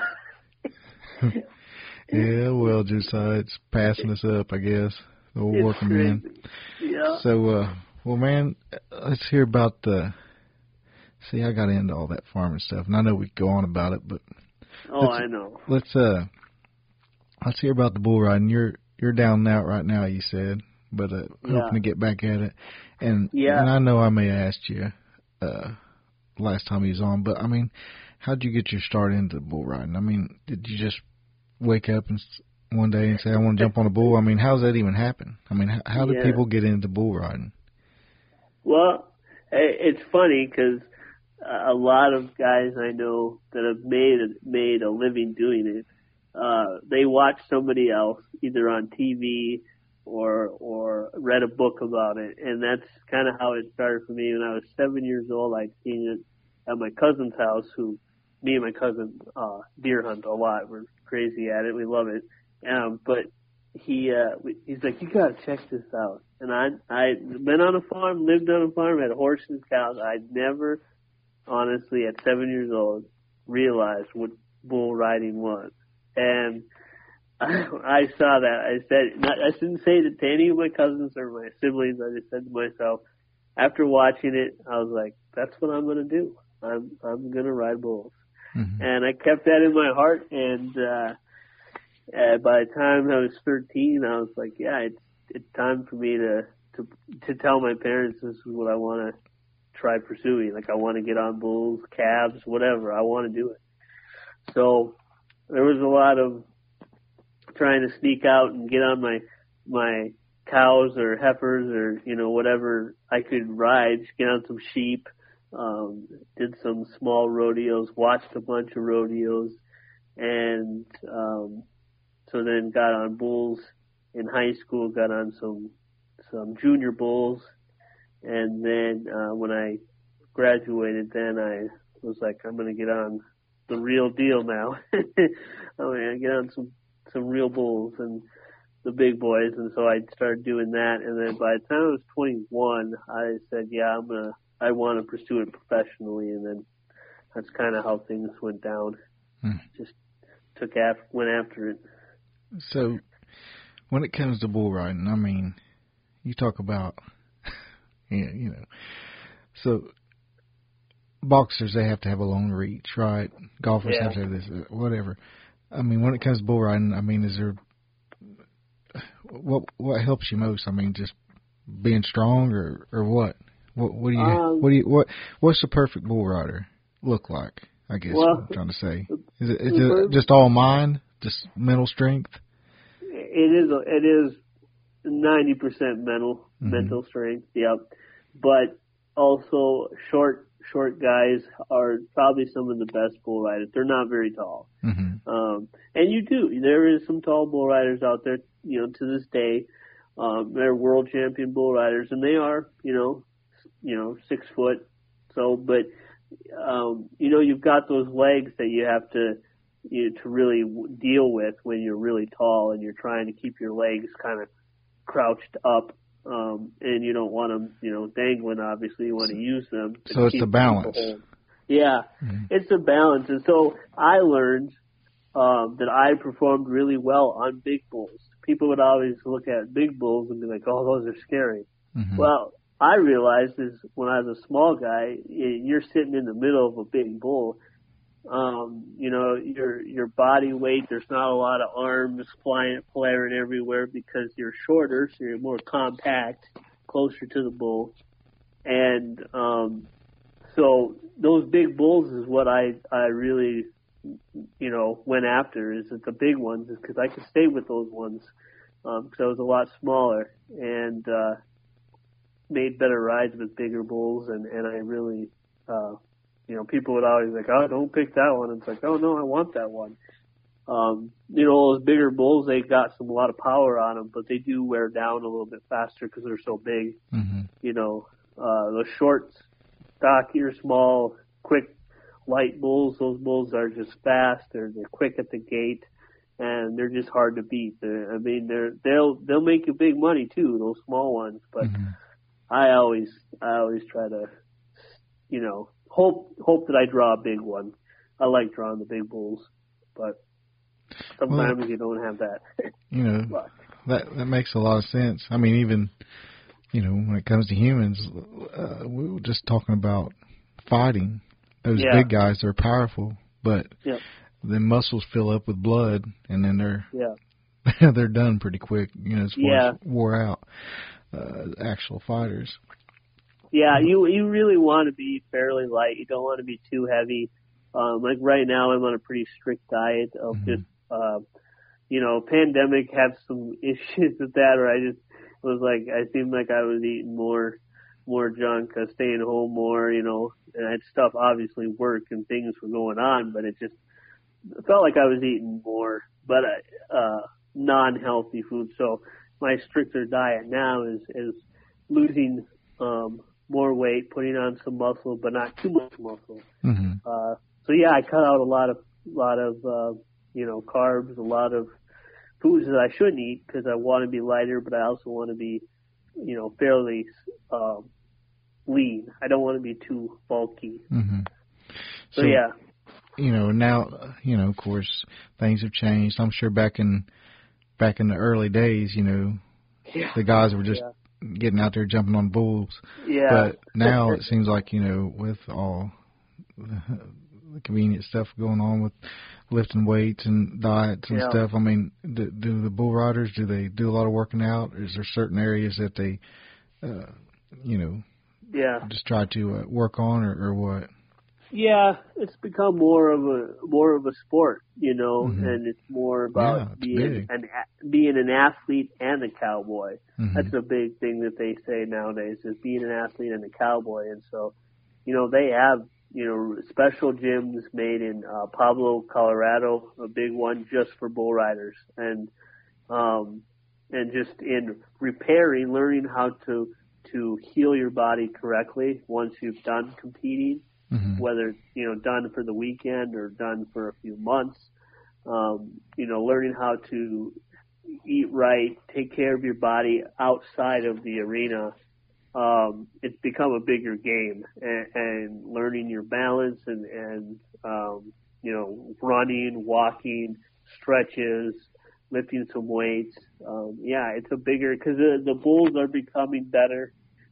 Yeah, well, Josiah, it's passing us up, I guess. The old it's working crazy. man. Yeah. So, uh, well, man, let's hear about the. See, I got into all that farming stuff, and I know we could go on about it, but. Oh, I know. Let's uh. Let's hear about the bull riding. You're you're down now right now, you said, but uh, hoping yeah. to get back at it. And yeah. and I know I may have asked you uh, last time he was on, but I mean, how'd you get your start into bull riding? I mean, did you just wake up and one day and say I want to jump on a bull? I mean, how's that even happen? I mean, how, how do yeah. people get into bull riding? Well, it's funny because a lot of guys I know that have made made a living doing it. Uh, they watched somebody else either on T V or or read a book about it, and that's kind of how it started for me. When I was seven years old, I'd seen it at my cousin's house. Who, me and my cousin, uh, deer hunt a lot. We're crazy at it. We love it. Um, but he uh, he's like, you gotta check this out. And I I'd been on a farm, lived on a farm, had horses, cows. I'd never, honestly, at seven years old, realized what bull riding was. And I, I saw that. I said, not, I didn't say it to any of my cousins or my siblings. I just said to myself, after watching it, I was like, that's what I'm going to do. I'm, I'm going to ride bulls. Mm-hmm. And I kept that in my heart. And, uh, uh, by the time I was thirteen, I was like, yeah, it's, it's time for me to, to, to tell my parents this is what I want to try pursuing. Like, I want to get on bulls, calves, whatever. I want to do it. So, there was a lot of trying to sneak out and get on my my cows or heifers or, you know, whatever I could ride, get on some sheep, um, did some small rodeos, watched a bunch of rodeos, and um, so then got on bulls in high school, got on some some junior bulls, and then uh, when I graduated, then I was like, I'm going to get on the real deal now. I mean, I get on some, some real bulls and the big boys. And so I started doing that. And then by the time I was twenty-one, I said, yeah, I'm going to, I want to pursue it professionally. And then that's kind of how things went down. Hmm. Just took after, went after it. So when it comes to bull riding, I mean, you talk about, Yeah, you know. So boxers, they have to have a long reach, right? Golfers Yeah. have to have this, uh, whatever. I mean, when it comes to bull riding, I mean, is there what what helps you most? I mean, just being strong, or or what? What what do you Um, what do you what what's the perfect bull rider look like? I guess well, what I'm trying to say. Is it is the it just all mind, just mental strength? It is. It is ninety percent mental Mm-hmm. mental strength. Yep. But also short short guys are probably some of the best bull riders. They're not very tall. Mm-hmm. Um, and you do. There is some tall bull riders out there. You know, to this day, um, they're world champion bull riders, and they are. You know, you know, six foot. So, but um, you know, you've got those legs that you have to. You to really w- deal with when you're really tall and you're trying to keep your legs kind of crouched up, um, and you don't want them, you know, dangling. Obviously, you want to use them. To So it's keep the balance. hold. Yeah, Mm-hmm. it's a balance, and so I learned um, that I performed really well on big bulls. People would always look at big bulls and be like, "Oh, those are scary." Mm-hmm. Well, I realized is when I was a small guy, y- you're sitting in the middle of a big bull. Um, you know, your your body weight, there's not a lot of arms flying, flaring everywhere because you're shorter, so you're more compact, closer to the bull. And um, so those big bulls is what I, I really, you know, went after, is that the big ones, is because I could stay with those ones because um, I was a lot smaller and uh, made better rides with bigger bulls, and, and I really uh, you know, people would always like, oh, don't pick that one. It's like, oh, no, I want that one. Um, you know, those bigger bulls, they got some a lot of power on them, but they do wear down a little bit faster because they're so big. Mm-hmm. You know, uh, the short, stockier, small, quick, light bulls, those bulls are just fast. They're they're quick at the gate, and they're just hard to beat. They're, I mean, they're they'll they'll make you big money too, those small ones. But Mm-hmm. I always I always try to, you know. Hope hope that I draw a big one. I like drawing the big bulls, but sometimes well, you don't have that. You know, luck. that that makes a lot of sense. I mean, even you know, when it comes to humans, uh, we were just talking about fighting. Those yeah. big guys are powerful, but yeah. the muscles fill up with blood, and then they're yeah. they're done pretty quick. You know, as far yeah. as wore out uh, actual fighters. Yeah, you you really want to be fairly light. You don't want to be too heavy. Um, like right now, I'm on a pretty strict diet of mm-hmm. just, uh, you know, pandemic had some issues with that, or I just was like, I seemed like I was eating more, more junk, uh, staying home more, you know, and I had stuff, obviously work and things were going on, but it just it felt like I was eating more, but, uh, non-healthy food. So my stricter diet now is, is losing, um, more weight, putting on some muscle, but not too much muscle. Mm-hmm. Uh, so yeah, I cut out a lot of, lot of, uh, you know, carbs, a lot of foods that I shouldn't eat because I want to be lighter, but I also want to be, you know, fairly, um, lean. I don't want to be too bulky. Mm-hmm. So, so yeah. You know, now, you know, of course, things have changed. I'm sure back in, back in the early days, you know, yeah. the guys were just, yeah. getting out there jumping on bulls. Yeah. But now it seems like, you know, with all the convenient stuff going on with lifting weights and diets and yeah. stuff, I mean, do, do the bull riders, do they do a lot of working out? Is there certain areas that they, uh, you know, yeah. just try to uh, work on or, or what? Yeah, it's become more of a more of a sport, you know, mm-hmm. and it's more about yeah, it's being big. an being an athlete and a cowboy. Mm-hmm. That's a big thing that they say nowadays, is being an athlete and a cowboy. And so, you know, they have, you know, special gyms made in uh, Pueblo, Colorado, a big one just for bull riders, and um, and just in repairing, learning how to to heal your body correctly once you've done competing. Mm-hmm. Whether, you know, done for the weekend or done for a few months, um, you know, learning how to eat right, take care of your body outside of the arena. Um, it's become a bigger game, and, and learning your balance and, and, um, you know, running, walking, stretches, lifting some weights. Um, yeah, it's a bigger, cause the, the bulls are becoming better.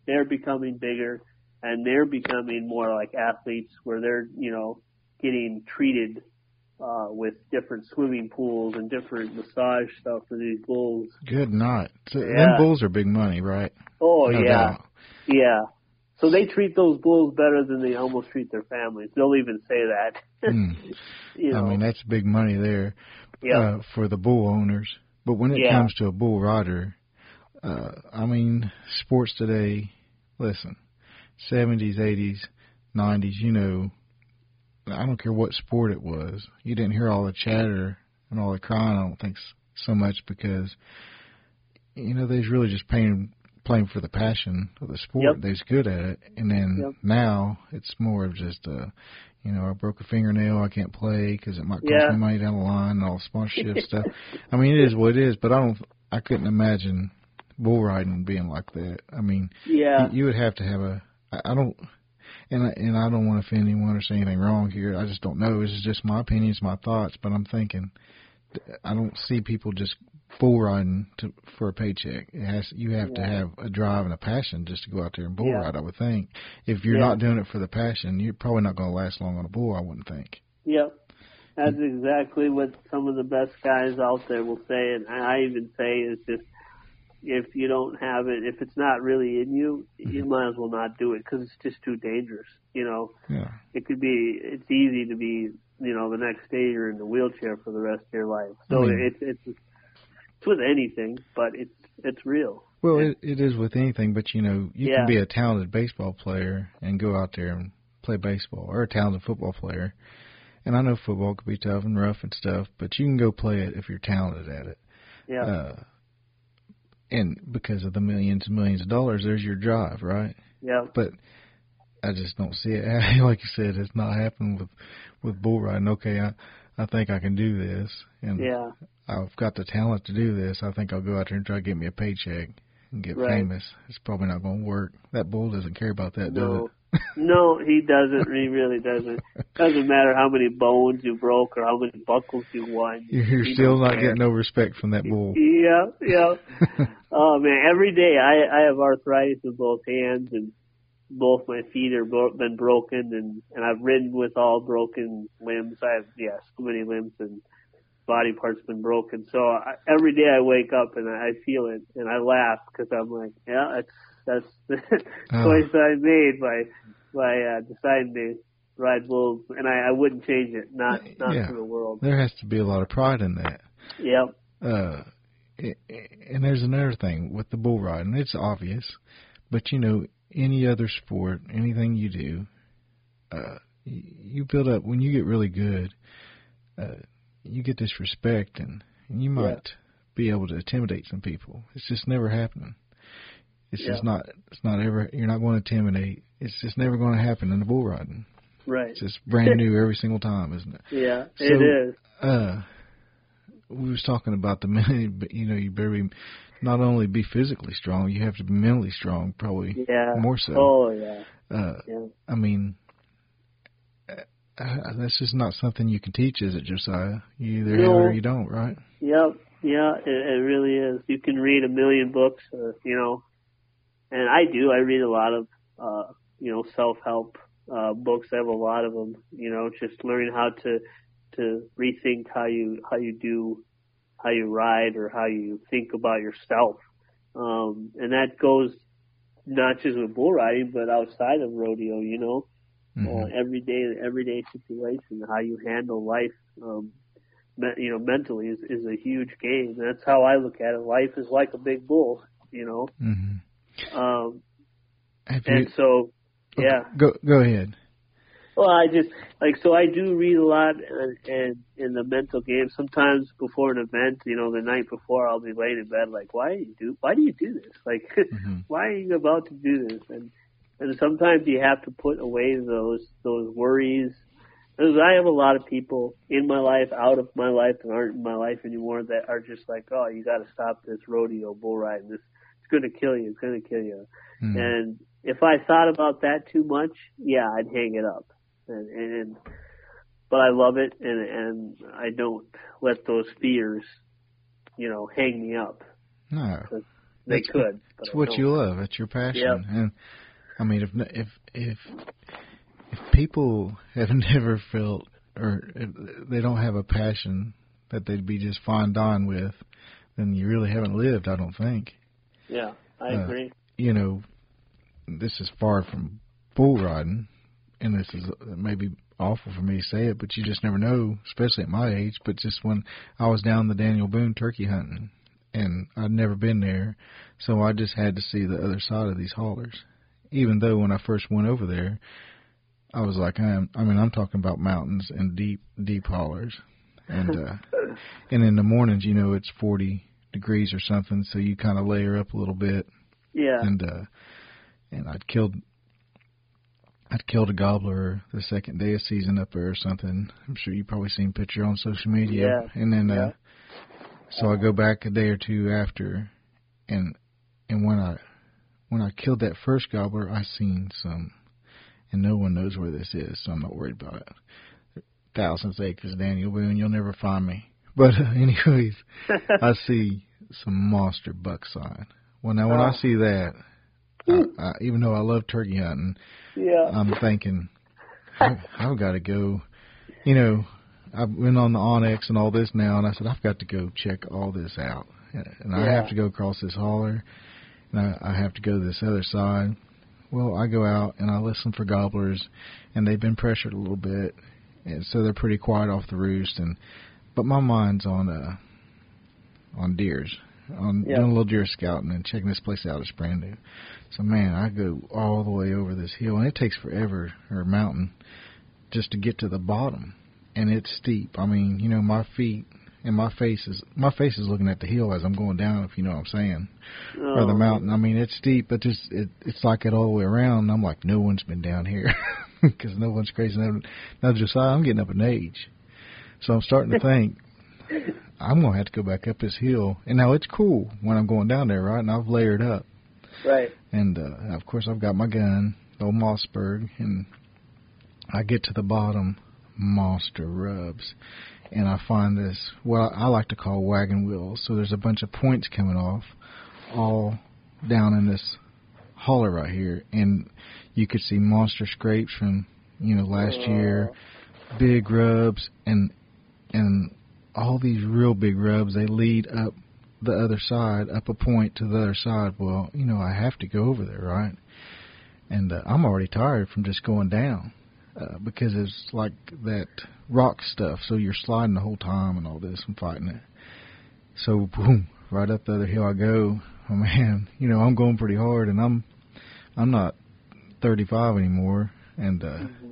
they're becoming bigger, and they're becoming more like athletes where they're, you know, getting treated uh, with different swimming pools and different massage stuff for these bulls. Good night. So Yeah. them bulls are big money, right? Oh, No yeah. doubt. Yeah. So they treat those bulls better than they almost treat their families. They'll even say that. Mm. you know. I mean, that's big money there yeah. uh, for the bull owners. But when it Yeah. comes to a bull rider, uh, I mean, sports today, listen, seventies, eighties, nineties, you know, I don't care what sport it was. You didn't hear all the chatter and all the crying, I don't think so much, because, you know, they was really just playing, playing for the passion of the sport. Yep. They was good at it. And then Yep. now it's more of just, uh, you know, I broke a fingernail, I can't play because it might cost Yeah. me money down the line and all sponsorship stuff. I mean, it is what it is, but I don't, I couldn't imagine bull riding being like that. I mean, Yeah. you, you would have to have a, I, I don't, and I, and I don't want to offend anyone or say anything wrong here. I just don't know. This is just my opinions, my thoughts, but I'm thinking, I don't see people just bull riding to, for a paycheck. It has, you have to Yeah. have a drive and a passion just to go out there and bull Yeah. ride, I would think. If you're Yeah. not doing it for the passion, you're probably not going to last long on a bull, I wouldn't think. Yep. That's exactly what some of the best guys out there will say, and I even say is just, if you don't have it, if it's not really in you, you might as well not do it, because it's just too dangerous. You know, Yeah. it could be, it's easy to be, you know, the next day you're in the wheelchair for the rest of your life. So I mean, it's it's it's with anything, but it's it's real. Well, it, it is with anything, but, you know, you Yeah. can be a talented baseball player and go out there and play baseball, or a talented football player. And I know football can be tough and rough and stuff, but you can go play it if you're talented at it. Yeah. Uh, and because of the millions and millions of dollars, there's your drive, right? Yeah. But I just don't see it. Like you said, it's not happening with, with bull riding. Okay, I, I think I can do this, and Yeah. I've got the talent to do this. I think I'll go out there and try to get me a paycheck and get Right. famous. It's probably not going to work. That bull doesn't care about that, does No. it? No, he doesn't. He really doesn't. Doesn't matter how many bones you broke or how many buckles you won. You're He still don't not care. getting no respect from that bull. Yeah, yeah. Oh man, every day I I have arthritis in both hands, and both my feet are bro- been broken, and and I've ridden with all broken limbs. I have yeah, so many limbs and body parts been broken. So I, every day I wake up and I feel it, and I laugh because I'm like, yeah, that's that's the Oh. choice I made by by uh, deciding to ride bulls, and I, I wouldn't change it, not not Yeah. for the world. There has to be a lot of pride in that. Yep. Uh, i- i- and there's another thing with the bull riding. It's obvious, but, you know, any other sport, anything you do, uh, you, you build up, when you get really good, uh, you get this respect, and, and you might Yeah. be able to intimidate some people. It's just never happening. It's Yeah. just not, it's not ever, you're not going to intimidate. It's just never going to happen in the bull riding. Right. It's just brand new every single time, isn't it? Yeah, So, it is. Uh, we was talking about the men, but, you know, you better be, not only be physically strong, you have to be mentally strong, probably Yeah. more so. Oh yeah. Uh, Yeah. I mean, uh, that's just not something you can teach, is it, Josiah? You either have it No. or you don't, right? Yep. Yeah, it, it really is. You can read a million books, uh, you know, and I do. I read a lot of, uh, you know, self-help uh, books. I have a lot of them. You know, just learning how to to rethink how you how you do, how you ride, or how you think about yourself. Um, and that goes not just with bull riding, but outside of rodeo. You know, Mm-hmm. uh, everyday everyday situation, how you handle life. Um, me- you know, mentally is, is a huge game. That's how I look at it. Life is like a big bull, you know. Mm-hmm. Um, Have you, and so, yeah. Go go ahead. Well, I just like so I do read a lot, and, and in the mental game. Sometimes before an event, you know, the night before, I'll be laying in bed like, why do you do? Why do you do this? Like, Mm-hmm. why are you about to do this? And and sometimes you have to put away those those worries. Because I have a lot of people in my life, out of my life, that aren't in my life anymore, that are just like, oh, you got to stop this rodeo bull riding. This it's going to kill you. It's going to kill you. Mm-hmm. And if I thought about that too much, yeah, I'd hang it up. And, and but I love it, and and I don't let those fears, you know, hang me up. No. They that's could. What, but it's I what don't. you love. It's your passion. Yep. And I mean, if if if if people have never felt, or if they don't have a passion that they'd be just fine dying with, then you really haven't lived, I don't think. Yeah, I uh, agree. You know, this is far from bull riding, and this is maybe awful for me to say it, but you just never know, especially at my age. But just when I was down the Daniel Boone turkey hunting, and I'd never been there, so I just had to see the other side of these haulers. Even though when I first went over there, I was like, I'm, I mean, I'm talking about mountains and deep, deep haulers. And uh, and in the mornings, you know, it's forty degrees or something, so you kind of layer up a little bit. Yeah. And uh, and I'd killed, I'd killed a gobbler the second day of season up there or something. I'm sure you've probably seen a picture on social media. Yeah. And then, yeah. uh, so I go back a day or two after, and and when I when I killed that first gobbler, I seen some, and no one knows where this is, so I'm not worried about it. Thousands acres, Daniel Boone, you'll never find me. But uh, anyways, I see some monster buck sign. Well, now when oh. I see that, I, I, even though I love turkey hunting, yeah. I'm thinking, I, I've got to go. You know, I've been on the Onyx and all this now, and I said, I've got to go check all this out. And I yeah. have to go across this holler, and I, I have to go to this other side. Well, I go out, and I listen for gobblers, and they've been pressured a little bit, and so they're pretty quiet off the roost. And But my mind's on uh, on deers, on yeah. doing a little deer scouting and checking this place out. It's brand new. So, man, I go all the way over this hill, and it takes forever, or mountain, just to get to the bottom. And it's steep. I mean, you know, my feet and my face is my face is looking at the hill as I'm going down, if you know what I'm saying, oh. or the mountain. I mean, it's steep, but just it, it's like it all the way around. And I'm like, no one's been down here because no one's crazy enough. Now, Josiah, I'm getting up in age, so I'm starting to think I'm gonna have to go back up this hill. And now it's cool when I'm going down there, right? And I've layered up, right? And uh, of course, I've got my gun, the old Mossberg, and I get to the bottom. Monster rubs, and I find this, well, I like to call wagon wheels. So there's a bunch of points coming off all down in this holler right here, and you could see monster scrapes from, you know, last oh. year, big rubs, and and all these real big rubs, they lead up the other side, up a point to the other side. Well, you know, I have to go over there, right? And uh, I'm already tired from just going down. Uh, because it's like that rock stuff, so you're sliding the whole time and all this and fighting it. So, boom, right up the other hill I go. Oh, man, you know, I'm going pretty hard, and I'm I'm not thirty-five anymore, and, uh, mm-hmm.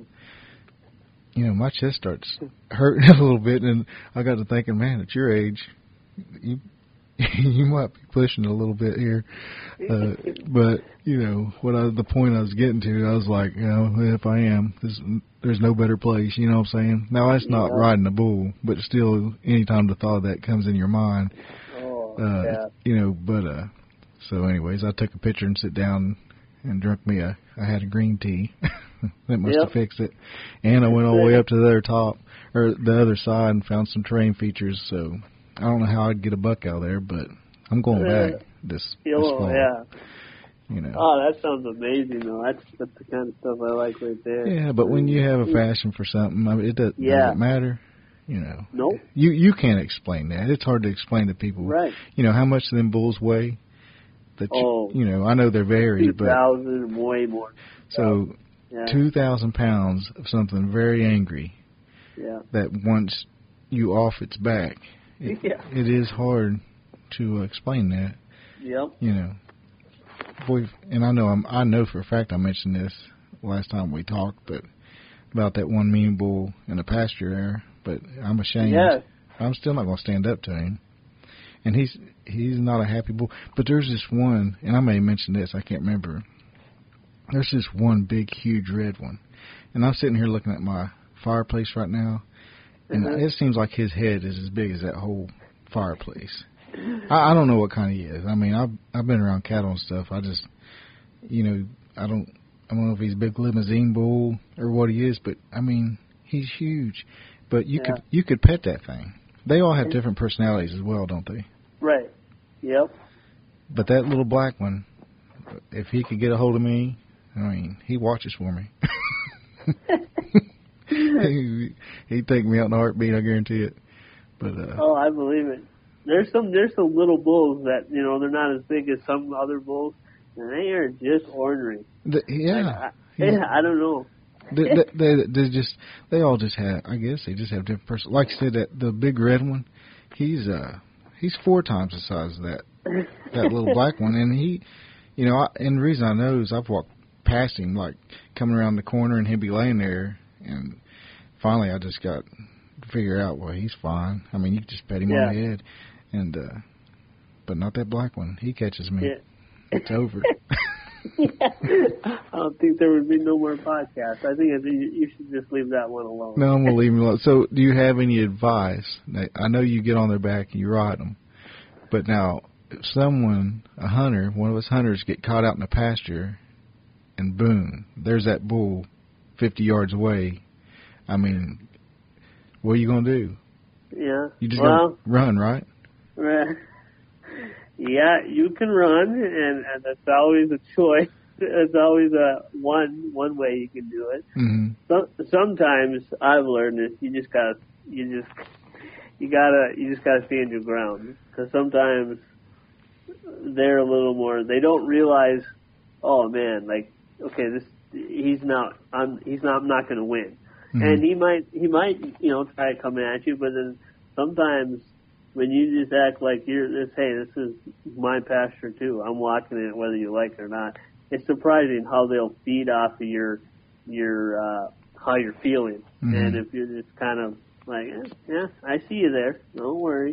you know, my chest starts hurting a little bit, and I got to thinking, man, at your age, you you might be pushing it a little bit here. Uh, but, you know, what I, the point I was getting to, I was like, you know, if I am, this, there's no better place, you know what I'm saying? Now, that's not yeah. riding a bull, but still, anytime the thought of that comes in your mind, oh, uh, yeah. you know, but, uh, so anyways, I took a picture and sit down and drank me a, I had a green tea. That must yep. have fixed it. And I went all the way up to the other top, or the other side, and found some terrain features, so I don't know how I'd get a buck out there, but I'm going uh, back this, oh, this fall. Yeah. You know. Oh, that sounds amazing, though. That's, that's the kind of stuff I like right there. Yeah, but when you have a passion for something, I mean, it does, yeah. does it matter? You know. Nope. You you can't explain that. It's hard to explain to people. Right. You know, how much them bulls weigh? That oh. You, you know, I know they're varied, but... two thousand, way more. So, yeah. two thousand pounds of something very angry yeah. that wants you off its back. It, yeah. it is hard to uh, explain that. Yep. You know, boy, and I know I'm, I know for a fact I mentioned this last time we talked, but about that one mean bull in the pasture there. But I'm ashamed. Yes. I'm still not going to stand up to him. And he's he's not a happy bull. But there's this one, and I may mention this, I can't remember. There's this one big, huge red one, and I'm sitting here looking at my fireplace right now. And mm-hmm. it seems like his head is as big as that whole fireplace. I, I don't know what kind he is. I mean, I've I've been around cattle and stuff. I just, you know, I don't I don't know if he's a big limousine bull or what he is, but I mean, he's huge. But you yeah. could you could pet that thing. They all have different personalities as well, don't they? Right. Yep. but that little black one, if he could get a hold of me, I mean, he watches for me. he, he'd take me out in a heartbeat, I guarantee it. But uh, oh, I believe it. There's some there's some little bulls that, you know, they're not as big as some other bulls, and they are just ornery. The, yeah, like, I, yeah. yeah, I don't know. they, they, they, they just they all just have, I guess they just have different person. Like I said, that the big red one, he's uh he's four times the size of that that little black one, and he, you know, I, and the reason I know is I've walked past him, like coming around the corner, and he'd be laying there, and finally I just got to figure out, well, he's fine. I mean, you can just pet him yeah. on the head, and uh, but not that black one. He catches me. Yeah. It's over. yeah. I don't think there would be no more podcasts. I think you should just leave that one alone. No, I'm going to leave him alone. So do you have any advice? I know you get on their back and you ride them, but now if someone, a hunter, one of us hunters, get caught out in the pasture, and boom, there's that bull fifty yards away. I mean, what are you going to do? Yeah. You just well, got to run, right? Right. Yeah, you can run, and, and that's always a choice. It's always a one one way you can do it. Mm-hmm. Some, sometimes I've learned this. You just gotta you just you gotta you just gotta stand your ground, because sometimes they're a little more. They don't realize. Oh man, like okay, this he's not. I'm he's not. I'm not going to win, mm-hmm. and he might he might you know try coming at you, but then sometimes. When you just act like you're this, hey, this is my pasture too. I'm walking in it whether you like it or not. It's surprising how they'll feed off of your your uh, how you're feeling. Mm-hmm. And if you're just kind of like, eh, yeah, I see you there. Don't worry.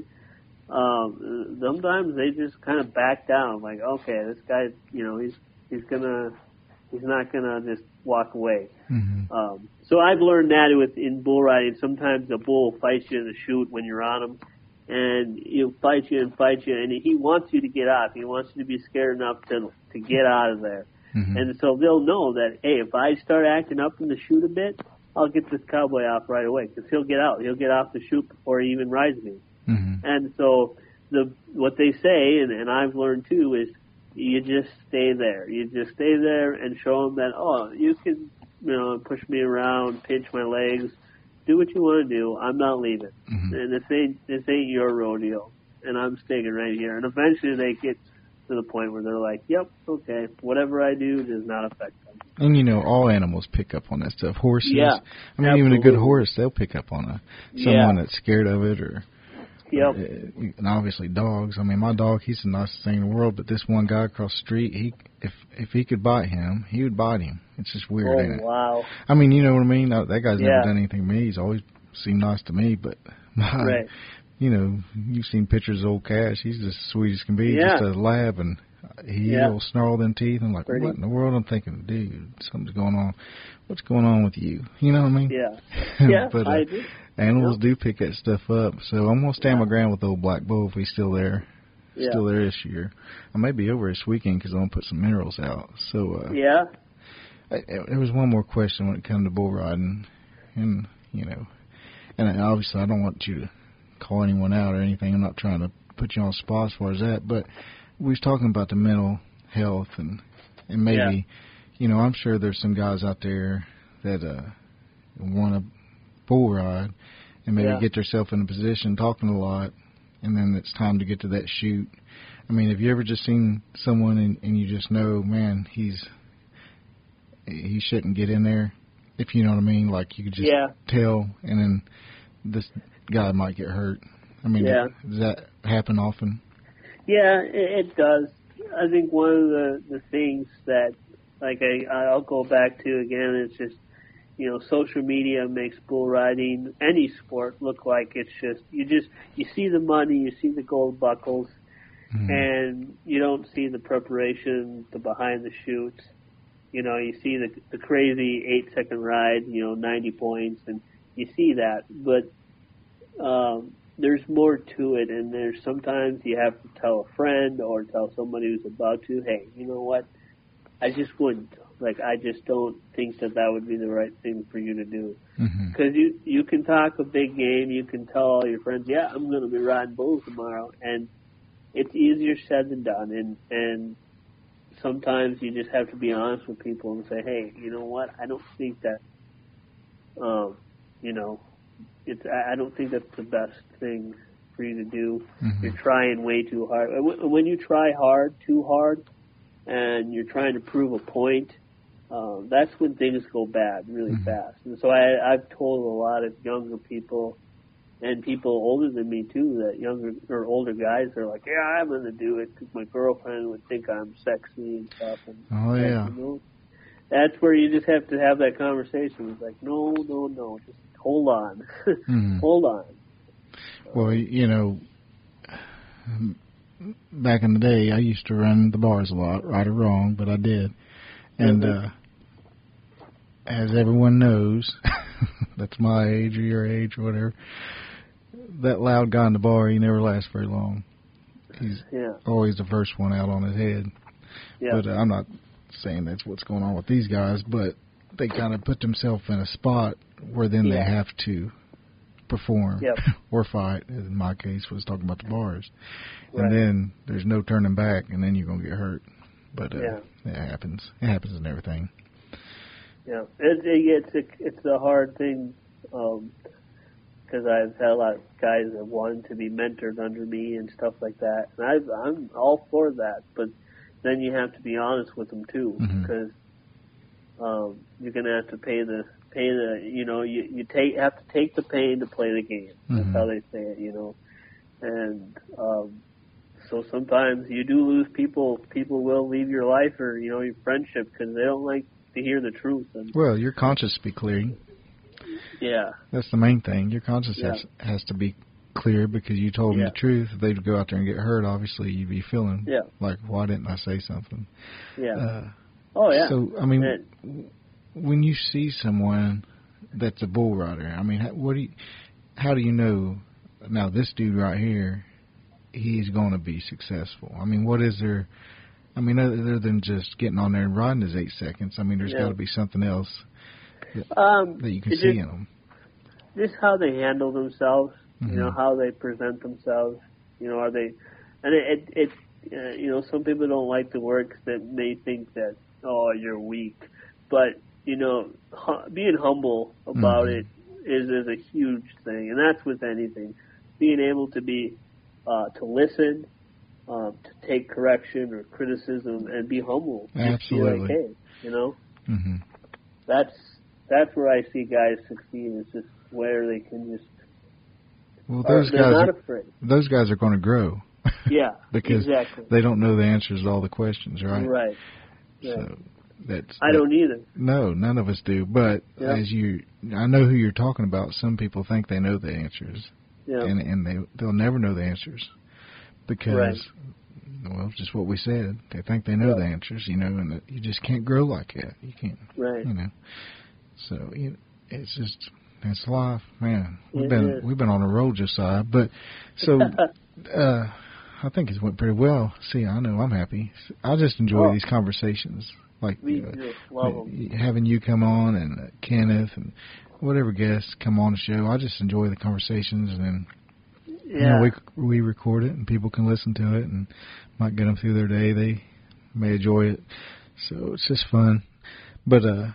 Um, sometimes they just kind of back down. Like, okay, this guy, you know, he's he's gonna he's not gonna just walk away. Mm-hmm. Um, so I've learned that with in bull riding. Sometimes a bull fights you in the chute when you're on him. And he'll fight you and fight you, and he wants you to get off. He wants you to be scared enough to to get out of there. Mm-hmm. And so they'll know that, hey, if I start acting up in the chute a bit, I'll get this cowboy off right away, because he'll get out. He'll get off the chute before he even rides me. Mm-hmm. And so the what they say, and, and I've learned too, is you just stay there. You just stay there and show them that, oh, you can, you know, push me around, pinch my legs. Do what you want to do. I'm not leaving. Mm-hmm. And this ain't this ain't your rodeo. And I'm staying right here. And eventually they get to the point where they're like, yep, okay, whatever I do does not affect them. And, you know, all animals pick up on that stuff. Horses. Yeah, I mean, absolutely. even a good horse, they'll pick up on a someone yeah. that's scared of it. or, yep. or And obviously dogs. I mean, my dog, he's the nicest thing in the world, but this one guy across the street, he if if he could bite him, he would bite him. It's just weird, oh, ain't it? wow. I mean, you know what I mean? That guy's yeah. never done anything to me. He's always seemed nice to me, but my, right. you know, you've seen pictures of old Cash. He's just sweet as can be, yeah. just a lab, and he yeah. will snarl them teeth. I'm like, Pretty. what in the world? I'm thinking, dude, something's going on. What's going on with you? You know what I mean? Yeah. Yeah, but, uh, I do. Animals yeah. do pick that stuff up, so I'm gonna stand yeah. my ground with the old black bull if he's still there. Yeah. Still there this year. I may be over this weekend because I'm gonna put some minerals out. So uh, yeah. I, there was one more question when it comes to bull riding, and you know, and obviously I don't want you to call anyone out or anything. I'm not trying to put you on the spot as far as that, but we was talking about the mental health and and maybe, yeah. you know, I'm sure there's some guys out there that uh, want to bull ride and maybe yeah. get themselves in a position talking a lot, and then it's time to get to that chute. I mean, have you ever just seen someone and, and you just know, man, he's he shouldn't get in there, if you know what I mean? Like, you could just yeah. tell, and then this guy might get hurt. I mean, yeah. does that happen often? Yeah, it, it does. I think one of the, the things that, like, I, I'll go back to again, is just, you know, social media makes bull riding, any sport, look like it's just, you just, you see the money, you see the gold buckles, mm-hmm. and you don't see the preparation, the behind the chutes. You know, you see the the crazy eight-second ride, you know, ninety points, and you see that. But um, there's more to it, and there's sometimes you have to tell a friend or tell somebody who's about to, hey, you know what, I just wouldn't. Like, I just don't think that that would be the right thing for you to do. Because mm-hmm. you, you can talk a big game, you can tell all your friends, yeah, I'm going to be riding bulls tomorrow, and it's easier said than done, and and sometimes you just have to be honest with people and say, hey, you know what? I don't think that, um, you know, it's I I don't think that's the best thing for you to do. Mm-hmm. You're trying way too hard. When you try hard, too hard, and you're trying to prove a point, um, that's when things go bad really mm-hmm. fast. And so I, I've told a lot of younger people and people older than me too, that younger or older guys are like, yeah, I'm going to do it because my girlfriend would think I'm sexy and stuff. And, oh, yeah. And, you know, that's where you just have to have that conversation. It's like, no, no, no, just hold on. mm-hmm. Hold on. Well, you know, back in the day, I used to run the bars a lot, right or wrong, but I did. And mm-hmm. uh, as everyone knows, that's my age or your age or whatever, that loud guy in the bar, he never lasts very long. He's yeah. always the first one out on his head. Yeah. But uh, I'm not saying that's what's going on with these guys, but they kind of put themselves in a spot where then yeah. they have to perform yep. or fight. In my case, was talking about the bars. Right. And then there's no turning back, and then you're going to get hurt. But uh, yeah. it happens. It happens in everything. Yeah, it, it, it's a, it's a hard thing um, because I've had a lot of guys that wanted to be mentored under me and stuff like that, and I've, I'm all for that. But then you have to be honest with them too, mm-hmm. because um, you're going to have to pay the pay the you know you you take have to take the pain to play the game. That's mm-hmm. how they say it, you know, and um, so sometimes you do lose people. People will leave your life or you know your friendship because they don't like to hear the truth. And, well, your conscience be clearing. Yeah. That's the main thing. Your conscience yeah. has, has to be clear because you told them yeah. the truth. If they'd go out there and get hurt, obviously you'd be feeling yeah. like, why didn't I say something? Yeah. Uh, oh, yeah. So, I mean, and, when you see someone that's a bull rider, I mean, what do you, how do you know, now this dude right here, he's going to be successful? I mean, what is there... I mean, other than just getting on there and riding his eight seconds, I mean, there's yeah. got to be something else that, um, that you can just, see in them. Just how they handle themselves, mm-hmm. you know, how they present themselves. You know, are they, and it, it, it uh, you know, some people don't like the word because they may think that, oh, you're weak. But, you know, hu- being humble about mm-hmm. it is, is a huge thing. And that's with anything. Being able to be, uh, to listen, Um, to take correction or criticism and be humble. Absolutely. Just be like, hey, you know, mm-hmm. that's that's where I see guys succeed. Is just where they can just. Well, those they're guys not are, afraid. Those guys are going to grow. Yeah, because exactly. they don't know the answers to all the questions, right? Right. Yeah. So that's. I that, don't either. No, none of us do. But yeah. as you, I know who you're talking about. Some people think they know the answers, yeah. and and they they'll never know the answers. Because, right. well, just what we said. They think they know yeah. the answers, you know, and that you just can't grow like that. You can't, right. you know. So you know, it's just it's life, man. We've it been is. we've been on a roll, Josiah. But so uh, I think it went pretty well. See, I know I'm happy. I just enjoy oh. these conversations, like Me uh, too. Love them. having you come on and uh, Kenneth and whatever guests come on the show. I just enjoy the conversations and then. Yeah. You know, we we record it and people can listen to it and might get them through their day. They may enjoy it, so it's just fun. But uh,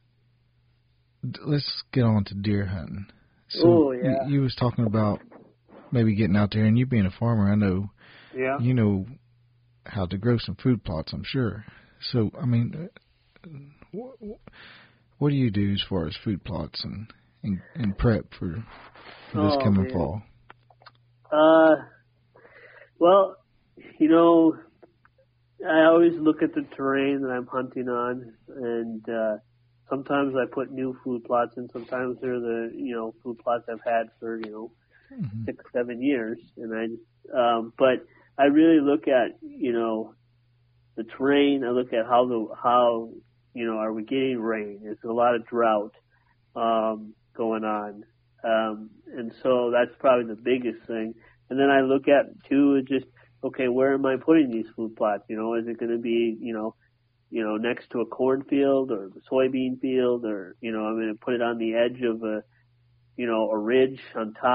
let's get on to deer hunting. So oh yeah. You, you was talking about maybe getting out there, and you being a farmer, I know. Yeah. You know how to grow some food plots, I'm sure. So I mean, what, what do you do as far as food plots and and, and prep for, for this oh, coming man. fall? Uh, well, you know, I always look at the terrain that I'm hunting on, and uh, sometimes I put new food plots in. Sometimes they're the you know food plots I've had for you know mm-hmm. six, seven years, and I. Um, but I really look at you know the terrain. I look at how the how you know are we getting rain? There's a lot of drought um, going on. Um, and so that's probably the biggest thing. And then I look at, too, just, okay, where am I putting these food plots? You know, is it going to be, you know, you know, next to a cornfield or a soybean field or, you know, I'm going to put it on the edge of a, you know, a ridge on top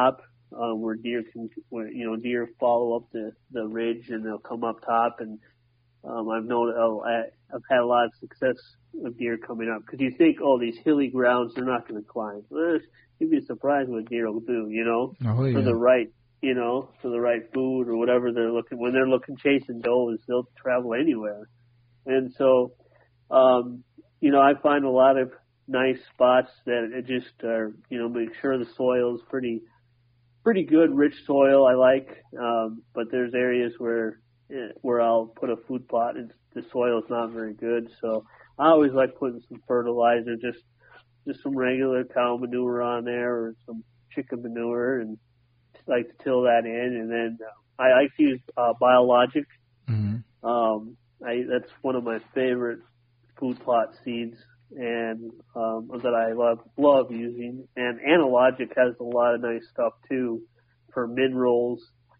uh, where deer can, where, you know, deer follow up the, the ridge and they'll come up top. And, um, I've known, oh, I, I've had a lot of success with deer coming up. Cause you think, oh, these hilly grounds, they're not going to climb. Well, you'd be surprised what deer will do, you know, oh, yeah. for the right, you know, for the right food or whatever they're looking, when they're looking chasing does, they'll travel anywhere. And so, um, you know, I find a lot of nice spots that it just are, you know, make sure the soil is pretty, pretty good, rich soil I like. Um, but there's areas where, where I'll put a food plot and the soil is not very good. So I always like putting some fertilizer, just, just some regular cow manure on there or some chicken manure, and like to till that in. And then uh, I like to use, uh, biologic. Mm-hmm. Um, I, that's one of my favorite food plot seeds, and um, that I love love using. And Analogic has a lot of nice stuff too, for minerals,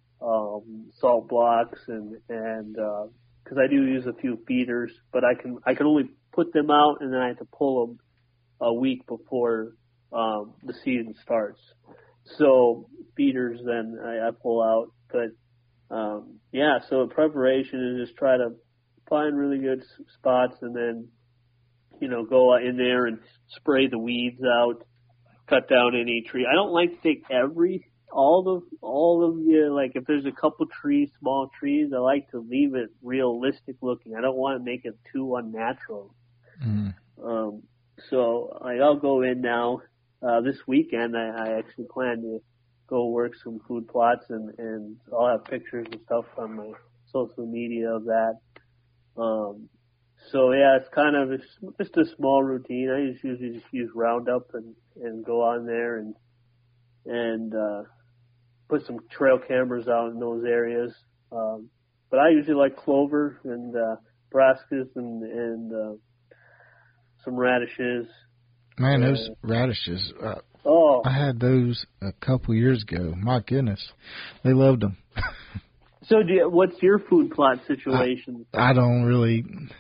um, salt blocks, and and because uh, I do use a few feeders, but I can I can only put them out, and then I have to pull them a week before um, the season starts. So feeders then I, I pull out, but um, yeah. So preparation is just try to find really good spots, and then, you know, go in there and spray the weeds out, cut down any tree. I don't like to take every, all the, all of the, like if there's a couple trees, small trees, I like to leave it realistic looking. I don't want to make it too unnatural. Mm. Um, so like, I'll go in now, uh, this weekend. I, I actually plan to go work some food plots, and, and I'll have pictures and stuff on my social media of that. Um, so yeah, it's kind of it's just a small routine. I just usually just use Roundup and, and go on there and, and, uh, put some trail cameras out in those areas. Um, but I usually like clover and, uh, brassicas and, and, uh, some radishes. Man, uh, those radishes, uh, oh, I had those a couple years ago. My goodness. They loved them. So do you, what's your food plot situation? I, I don't really,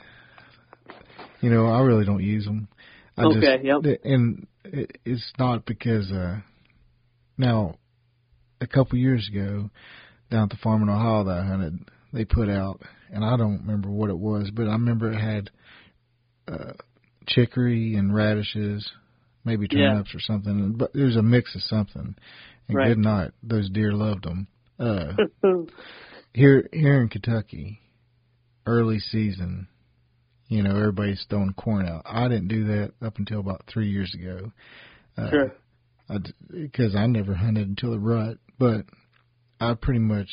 you know, I really don't use them. I okay, just, yep. And it, it's not because, uh, now, a couple years ago, down at the farm in Ohio that I hunted, they put out, and I don't remember what it was, but I remember it had uh, chicory and radishes, maybe turnips yeah. or something, but it was a mix of something. And right. good night, those deer loved them. Uh, Here, here in Kentucky, early season, you know, everybody's throwing corn out. I didn't do that up until about three years ago. Uh, sure. Because I, I never hunted until the rut, but I pretty much,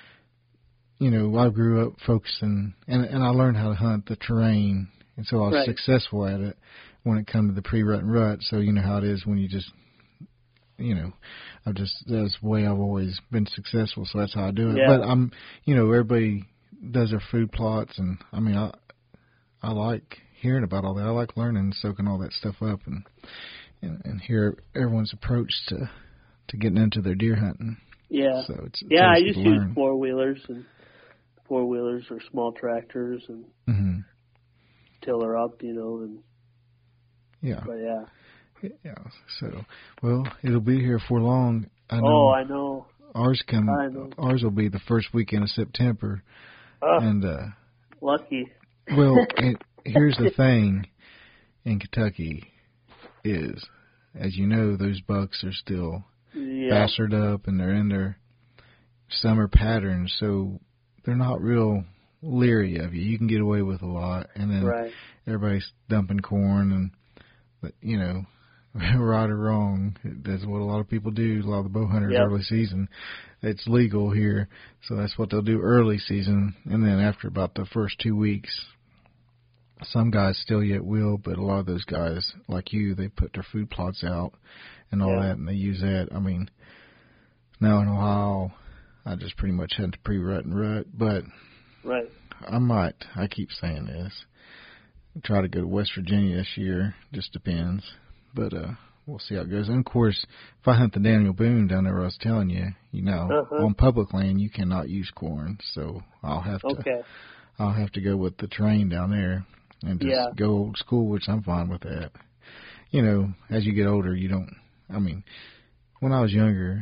you know, I grew up focusing, and and I learned how to hunt the terrain, and so I was right. successful at it when it comes to the pre-rut and rut. So you know how it is when you just, you know, I just, that's the way I've always been successful, so that's how I do it. Yeah. But I'm, you know, everybody does their food plots, and I mean, I I like hearing about all that. I like learning, soaking all that stuff up, and and, and hear everyone's approach to to getting into their deer hunting. Yeah. So it's, it's yeah, I just use learn. four wheelers and four wheelers or small tractors and mm-hmm. tiller up, you know, and yeah. But yeah. Yeah. So, well, it'll be here for long. I know. Oh, I know. Ours come. I know. Ours will be the first weekend of September, uh, and uh, lucky. Well, and here's the thing: in Kentucky, is as you know, those bucks are still yeah. bastard up, and they're in their summer patterns, so they're not real leery of you. You can get away with a lot, and then right. everybody's dumping corn, and but you know. Right or wrong, that's what a lot of people do. A lot of the bow hunters yep. early season, it's legal here, so that's what they'll do early season. And then after about the first two weeks, some guys still yet will, but a lot of those guys, like you, they put their food plots out and all yeah. that, and they use that. I mean, now in Ohio, I just pretty much had to pre-rut and rut, but right. I might, I keep saying this, try to go to West Virginia this year, just depends. But uh, we'll see how it goes. And, of course, if I hunt the Daniel Boone down there where I was telling you, you know, uh-huh. on public land you cannot use corn. So I'll have to okay. I'll have to go with the terrain down there and just yeah. go old school, which I'm fine with that. You know, as you get older, you don't, I mean, when I was younger,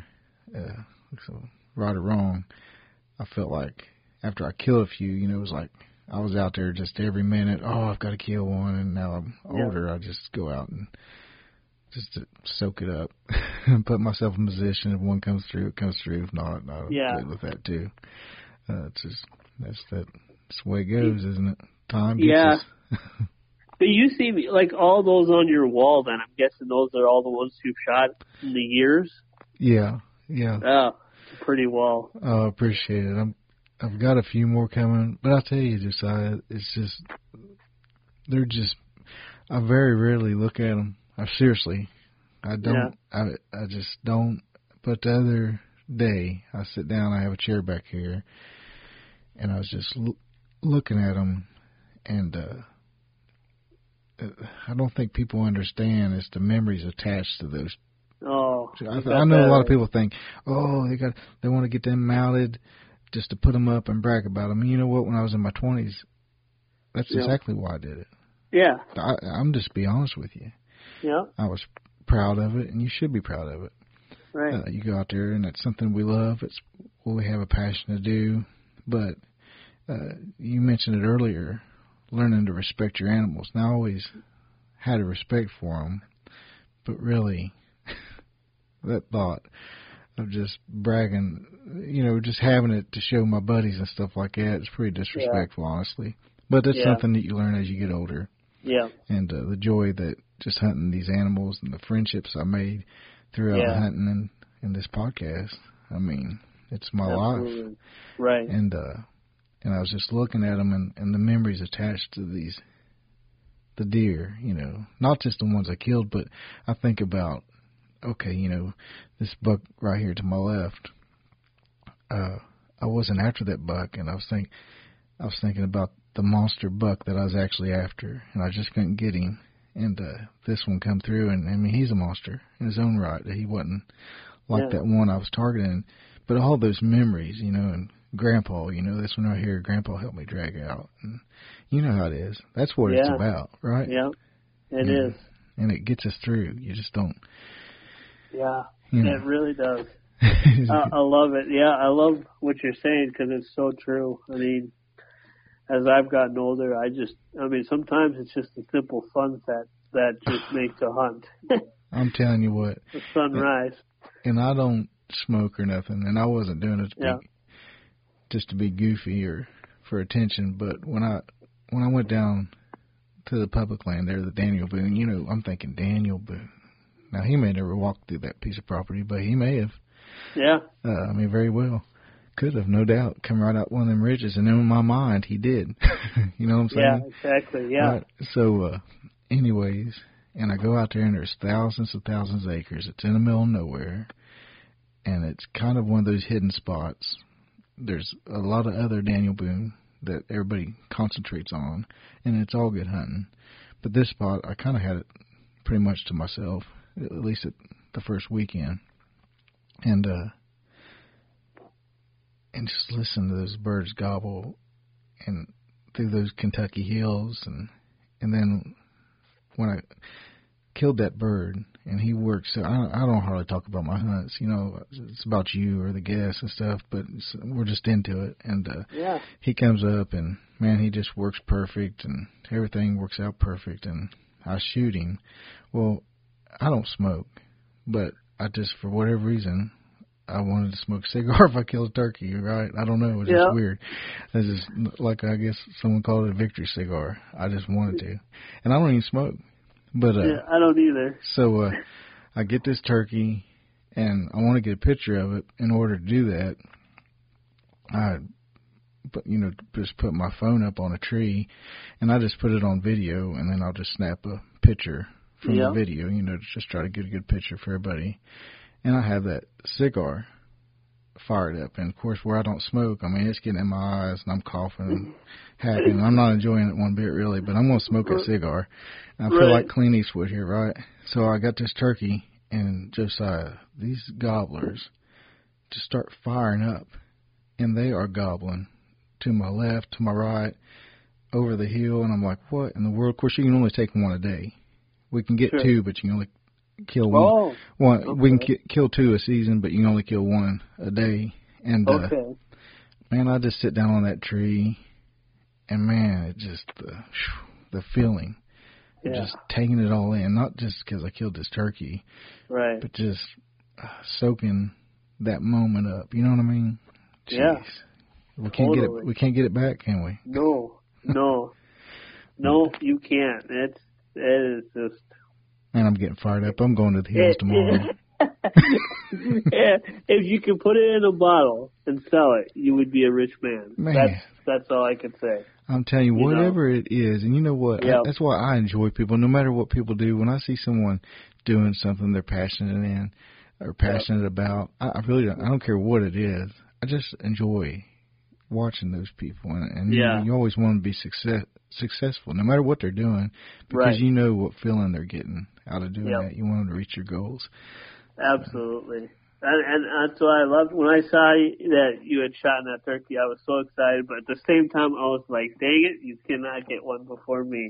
uh, so right or wrong, I felt like after I killed a few, you know, it was like I was out there just every minute. Oh, I've got to kill one, and now I'm older. Yeah. I just go out and just to soak it up and put myself in position. If one comes through, it comes through. If not, I'm yeah. good with that too. Uh, it's just that's that. That's the way it goes, isn't it? Time gets yeah. us. But you see, like all those on your wall, then I'm guessing those are all the ones you've shot in the years. Yeah, yeah. Oh, it's a pretty wall. Oh, I appreciate it. I'm, I've got a few more coming, but I'll tell you, Josiah, it's just they're just. I very rarely look at them. I seriously, I don't. Yeah. I I just don't. But the other day, I sit down. I have a chair back here, and I was just l- looking at them, and. uh I don't think people understand is the memories attached to those. Oh, I, I know a lot of people think, oh, they got they want to get them mounted just to put them up and brag about them. And you know what? When I was in my twenties, that's yeah. exactly why I did it. Yeah. I, I'm just be honest with you. Yeah. I was proud of it, and you should be proud of it. Right. Uh, you go out there, and it's something we love. It's what we have a passion to do. But uh, you mentioned it earlier. Learning to respect your animals. Now, I always had a respect for them, but really, that thought of just bragging, you know, just having it to show my buddies and stuff like that, it's pretty disrespectful, yeah. honestly. But that's yeah. something that you learn as you get older. Yeah. And uh, the joy that just hunting these animals and the friendships I made throughout yeah. hunting and, and this podcast, I mean, it's my Absolutely. life. Right. And, uh, And I was just looking at them and, and the memories attached to these, the deer, you know, not just the ones I killed, but I think about, okay, you know, this buck right here to my left, uh, I wasn't after that buck, and I was think, I was thinking about the monster buck that I was actually after, and I just couldn't get him. And uh, this one come through, and I mean, he's a monster in his own right. He wasn't like yeah. that one I was targeting, but all those memories, you know, and Grandpa, you know, this one right here, Grandpa helped me drag out. And you know how it is. That's what yeah. it's about, right? Yeah, it and, is. And it gets us through. You just don't. Yeah, you know. It really does. uh, I love it. Yeah, I love what you're saying because it's so true. I mean, as I've gotten older, I just, I mean, sometimes it's just a simple sunset that just makes a hunt. I'm telling you what. The sunrise. And, and I don't smoke or nothing, and I wasn't doing it to yeah. be just to be goofy or for attention, but when I when I went down to the public land there, the Daniel Boone, you know, I'm thinking Daniel Boone. Now, he may never walk through that piece of property, but he may have. Yeah. Uh, I mean, very well. Could have, no doubt, come right out one of them ridges, and in my mind, he did. You know what I'm saying? Yeah, exactly, yeah. Right. So, uh, anyways, and I go out there, and there's thousands and thousands of acres. It's in the middle of nowhere, and it's kind of one of those hidden spots. There's a lot of other Daniel Boone that everybody concentrates on, and it's all good hunting. But this spot, I kind of had it pretty much to myself, at least at the first weekend. And uh, and just listen to those birds gobble and through those Kentucky hills. And, and then when I killed that bird, and he works, so I, I don't hardly talk about my hunts, you know, it's about you or the guests and stuff, but we're just into it. And uh, yeah. he comes up, and man, he just works perfect, and everything works out perfect, and I shoot him. Well, I don't smoke, but I just, for whatever reason, I wanted to smoke a cigar if I killed a turkey, right? I don't know, it was yeah. just weird. It's just like, I guess someone called it a victory cigar. I just wanted to. And I don't even smoke. But uh, yeah, I don't either. So uh, I get this turkey, and I want to get a picture of it. In order to do that, I, but you know, just put my phone up on a tree, and I just put it on video, and then I'll just snap a picture from yeah. the video, you know, to just try to get a good picture for everybody. And I have that cigar fired up, and of course, where I don't smoke, I mean, it's getting in my eyes, and I'm coughing and happy, and I'm not enjoying it one bit, really, but I'm going to smoke a cigar. And I feel right. like Clint Eastwood here, right? So I got this turkey, and Josiah, these gobblers just start firing up, and they are gobbling to my left, to my right, over the hill, and I'm like, what in the world? Of course, you can only take one a day. We can get sure. two, but you can only kill one. Oh, one okay. We can ki- kill two a season, but you can only kill one a day. And uh, okay. man, I just sit down on that tree, and man, it just the the feeling, of Yeah. just taking it all in. Not just because I killed this turkey, Right. but just uh, soaking that moment up. You know what I mean? Jeez. Yeah. We can't get Totally. it. We can't get it back, can we? No, no, no, you can't. It's it is just. Man, I'm getting fired up. I'm going to the hills It- tomorrow. Yeah, if you could put it in a bottle and sell it, you would be a rich man. Man. That's that's all I could say. I'm telling you, You whatever it is, and you know what? I, Yep. that's why I enjoy people. No matter what people do, when I see someone doing something they're passionate in or passionate about, I, I really don't. I don't care what it is. I just enjoy watching those people, and, and Yeah. you, you always want to be success successful, no matter what they're doing, because Right. you know what feeling they're getting out of doing Yep. that. You want them to reach your goals. Absolutely. And, and that's why I loved when I saw that you had shot in that turkey. I was so excited, but at the same time, I was like, "Dang it, you cannot get one before me."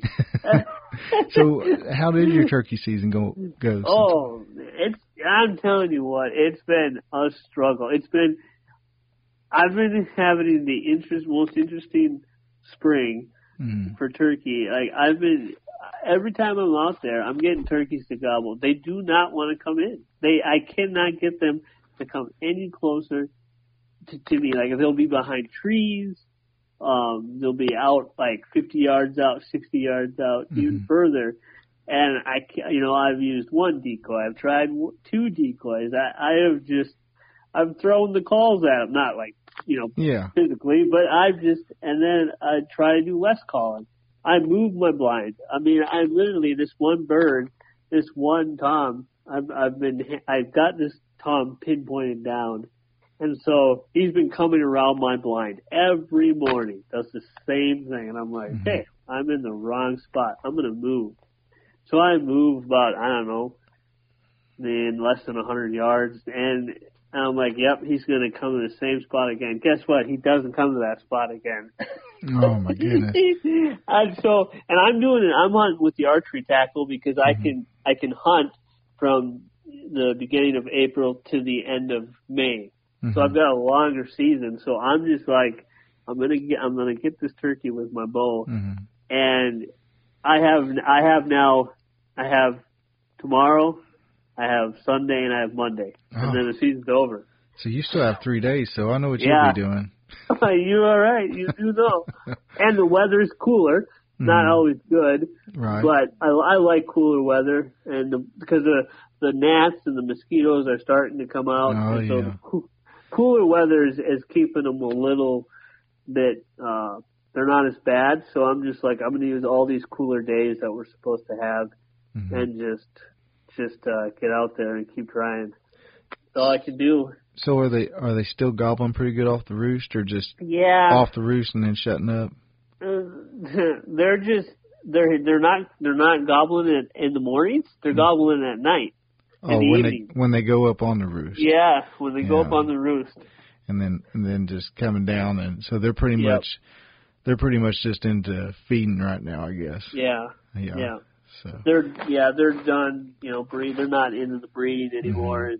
So, how did your turkey season go? Go? Oh, it's. I'm telling you what, it's been a struggle. It's been. I've been having the interest, most interesting spring Mm. for turkey. Like I've been. Every time I'm out there, I'm getting turkeys to gobble. They do not want to come in. They, I cannot get them to come any closer to, to me. Like they'll be behind trees. Um, they'll be out like fifty yards out, sixty yards out, Mm-hmm. even further. And I, ca- you know, I've used one decoy. I've tried w- two decoys. I, I have just, I've thrown the calls at them. Not like, you know, Yeah. physically, but I've just, and then I try to do less calling. I move my blind. I mean, I literally, this one bird, this one tom, I've, I've been, I've got this tom pinpointed down. And so he's been coming around my blind every morning, does the same thing. And I'm like, Mhm. hey, I'm in the wrong spot. I'm going to move. So I move about, I don't know, in less than one hundred yards. And I'm like, yep, he's going to come to the same spot again. Guess what? He doesn't come to that spot again. Oh my goodness. And so, and I'm doing it. I'm hunting with the archery tackle because I Mhm. can I can hunt from the beginning of April to the end of May. Mhm. So I've got a longer season. So I'm just like, I'm gonna get I'm gonna get this turkey with my bow, Mhm. and I have I have now I have tomorrow, I have Sunday, and I have Monday, Oh. and then the season's over. So you still have three days, so I know what Yeah. you'll be doing. You are right. You do know. And the weather's cooler. Not Mhm. always good, Right. but I, I like cooler weather, and the, because the the gnats and the mosquitoes are starting to come out, Oh, and so yeah. the coo- cooler weather is, is keeping them a little bit. Uh, they're not as bad, so I'm just like I'm going to use all these cooler days that we're supposed to have, Mhm. and just just uh, get out there and keep trying. That's all I can do. So are they are they still gobbling pretty good off the roost, or just Yeah. off the roost and then shutting up? Uh, they're just they're they're not they're not gobbling it in the mornings. They're gobbling at night. In Oh, the when evening. they when they go up on the roost. Yeah, when they go up Yeah. on the roost. And then and then just coming down, and so they're pretty Yep. much they're pretty much just into feeding right now, I guess. Yeah, Yeah. yeah. So They're yeah they're done. You know, breed. They're not into the breeding anymore. Mm-hmm. And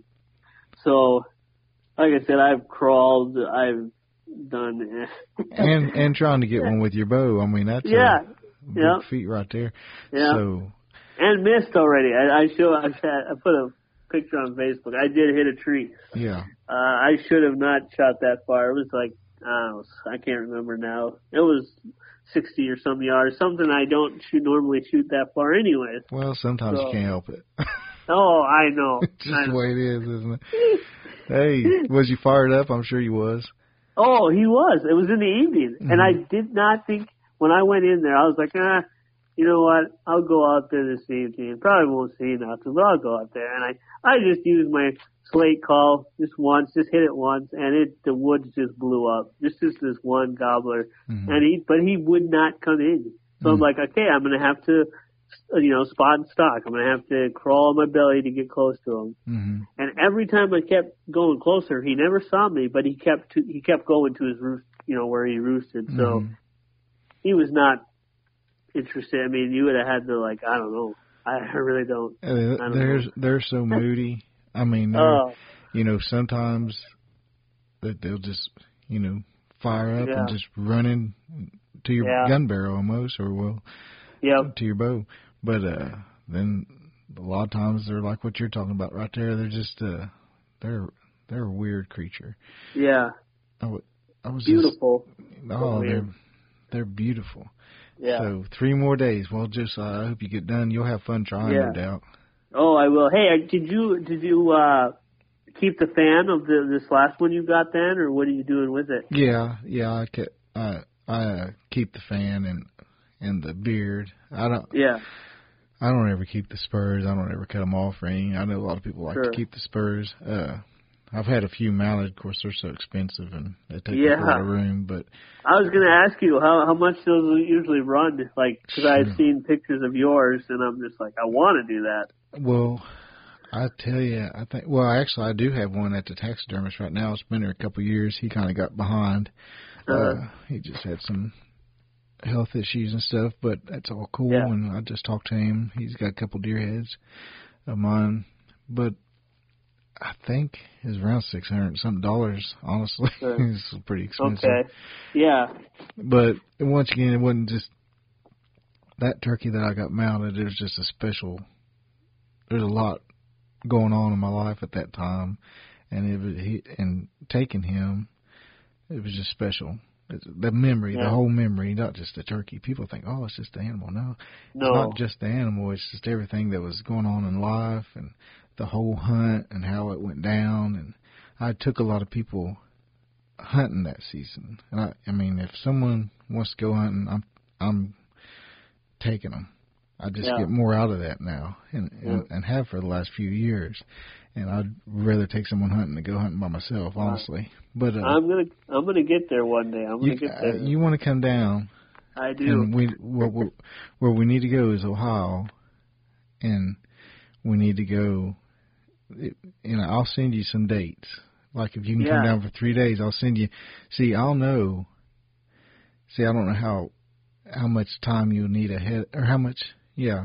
so, like I said, I've crawled. I've done. and and trying to get one with your bow. I mean, that's Yeah, a big yeah. feat right there. Yeah. So And missed already. I, I show. I, had, I put a picture on Facebook. I did hit a tree. yeah. Uh, I should have not shot that far. It was like, I don't know, I can't remember now. It was sixty or some yards, something I don't shoot, normally shoot that far anyways. Well, sometimes So- you can't help it. Oh, I know. Just I the know. way it is, isn't it? Hey, was you fired up? I'm sure you was. Oh, he was. It was in the evening. Mhm. And I did not think, when I went in there, I was like, ah, you know what? I'll go out there this evening. Probably won't see nothing, but I'll go out there. And I, I just used my slate call just once, just hit it once, and it the woods just blew up. Just just this one gobbler, Mhm. and he but he would not come in. So I'm Mhm. like, okay, I'm gonna have to, you know, spot and stalk. I'm gonna have to crawl on my belly to get close to him. hmm And every time I kept going closer, he never saw me, but he kept to, he kept going to his roost, you know, where he roosted. So Mhm. he was not interested. I mean, you would have had to like, I don't know. I really don't. Uh, I don't they're know. they're so moody. I mean, they're, Oh, you know, sometimes they- they'll just, you know, fire up yeah. and just run in to your Yeah. gun barrel almost, or well, Yep. to your bow. But uh, then a lot of times they're like what you're talking about right there. They're just uh, they're they're a weird creature. Yeah. I, w- I was Beautiful. Just, oh, weird. they're they're beautiful. Yeah. So three more days. Well, just uh, I hope you get done. You'll have fun trying, Yeah. no doubt. Oh, I will. Hey, uh, did you did you uh, keep the fan of the this last one you got then, or what are you doing with it? Yeah, yeah. I ke- I I uh, keep the fan and and the beard. I don't. Yeah. I don't ever keep the spurs. I don't ever cut them off or anything. I know a lot of people like Sure. to keep the spurs. Uh, I've had a few mounted. Of course, they're so expensive and they take Yeah. up a lot of room. But I was going to ask you how how much those usually run, like because I had Sure. seen pictures of yours, and I'm just like, I want to do that. well, I tell you, I think. Well, actually, I do have one at the taxidermist right now. It's been there a couple of years. He kind of got behind. Uh-huh. Uh, he just had some health issues and stuff, but that's all cool. Yeah. And I just talked to him. He's got a couple deer heads of mine, but I think it's around six hundred and something dollars. Honestly, Sure. it's pretty expensive. Okay. Yeah. But once again, it wasn't just that turkey that I got mounted. It was just a special. There's a lot going on in my life at that time, and it was he, and taking him, it was just special. It's the memory, Yeah. the whole memory, not just the turkey. People think, oh, it's just the animal. No, No. it's not just the animal. It's just everything that was going on in life and the whole hunt and how it went down. And I took a lot of people hunting that season. And I, I mean, if someone wants to go hunting, I'm, I'm taking them. I just Yeah. get more out of that now, and, Yeah. and and have for the last few years. And I'd rather take someone hunting than go hunting by myself, honestly. But uh, I'm gonna I'm gonna get there one day. I'm gonna you, get uh, there. you want to come down, I do. and we where, where, where we need to go is Ohio, and we need to go. You know, I'll send you some dates. Like if you can Yeah. come down for three days, I'll send you. See, I'll know. See, I don't know how how much time you'll need ahead, or how much, yeah,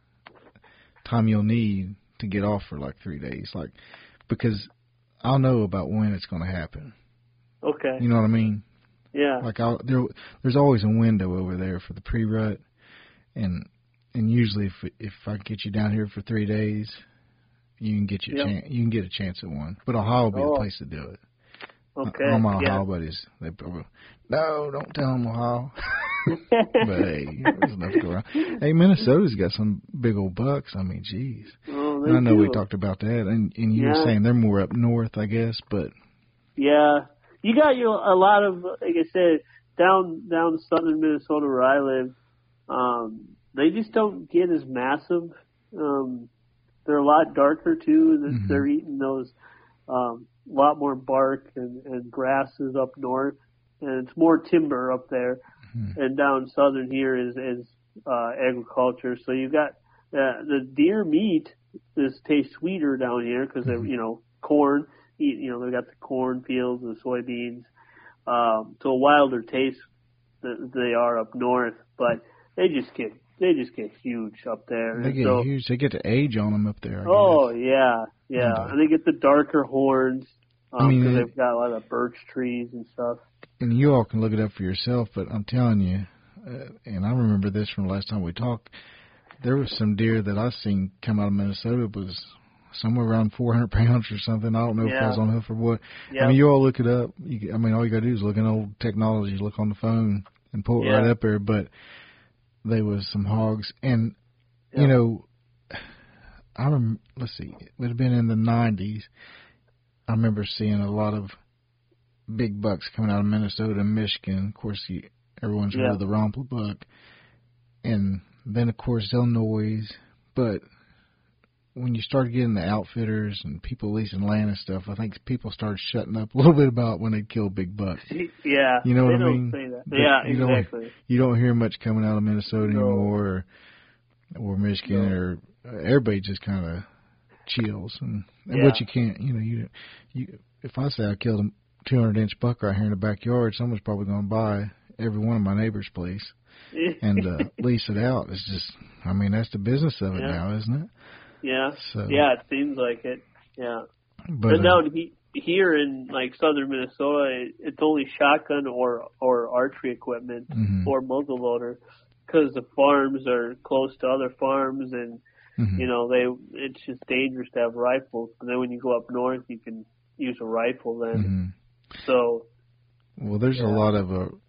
time you'll need to get off for like three days, like because I'll know about when it's going to happen. Okay. You know what I mean? Yeah. Like I'll, there, there's always a window over there for the pre-rut, and and usually if if I get you down here for three days, you can get your Yep. chance. You can get a chance at one. But Ohio will be Oh. the place to do it. Okay. All my yeah. Ohio buddies, they probably, no, don't tell them Ohio. But hey, there's enough to go around. Hey, Minnesota's got some big old bucks. I mean, geez. Oh, And I know do. we talked about that, and and you Yeah. were saying they're more up north, I guess. But Yeah, you got your a lot of, like I said, down down southern Minnesota where I live. Um, they just don't get as massive. Um, they're a lot darker too. They're, Mhm. they're eating those um, a lot more bark and, and grasses up north, and it's more timber up there. Mhm. And down southern here is is uh, agriculture. So you got uh, the deer meat is tastes sweeter down here because they're Mhm. you know corn. Eat, you know they got the corn fields and soybeans. Um, so a wilder taste than they are up north, but they just get they just get huge up there. they And get so, huge. They get the age on them up there. I oh guess. yeah, yeah, And, uh, and they get the darker horns I um, mean, because it- they've got a lot of birch trees and stuff. And you all can look it up for yourself, but I'm telling you, uh, and I remember this from the last time we talked, there was some deer that I seen come out of Minnesota. It was somewhere around four hundred pounds or something. I don't know if Yeah. I was on hoof or what. Yeah, I mean, you all look it up. You, I mean, all you got to do is look in old technology, look on the phone, and pull it Yeah. right up there. But there was some hogs, and Yeah. you know, I rem- let's see, it would have been in the nineties. I remember seeing a lot of big bucks coming out of Minnesota and Michigan. Of course, you, everyone's heard Yeah. of the Rompla buck, and then of course Illinois. But when you started getting the outfitters and people leasing land and stuff, I think people started shutting up a little bit about when they kill big bucks. Yeah, You know what they I don't mean? Say that. But Yeah, you don't- exactly. You don't hear much coming out of Minnesota No. anymore, or, or Michigan, No. or uh, everybody just kind of chills. And, and Yeah. but you can't, you know, you you if I say I killed a two hundred inch buck right here in the backyard, someone's probably going to buy every one of my neighbors' place and uh, lease it out. It's just, I mean, that's the business of it yeah. now, isn't it? Yeah. So, yeah, it seems like it. Yeah. But and uh, down he, here in like southern Minnesota, it, it's only shotgun or or archery equipment mm-hmm. or muzzleloader, because the farms are close to other farms, and mm-hmm. you know they it's just dangerous to have rifles. And then when you go up north, you can use a rifle then. Mm-hmm. So. Well, there's yeah. a lot of uh,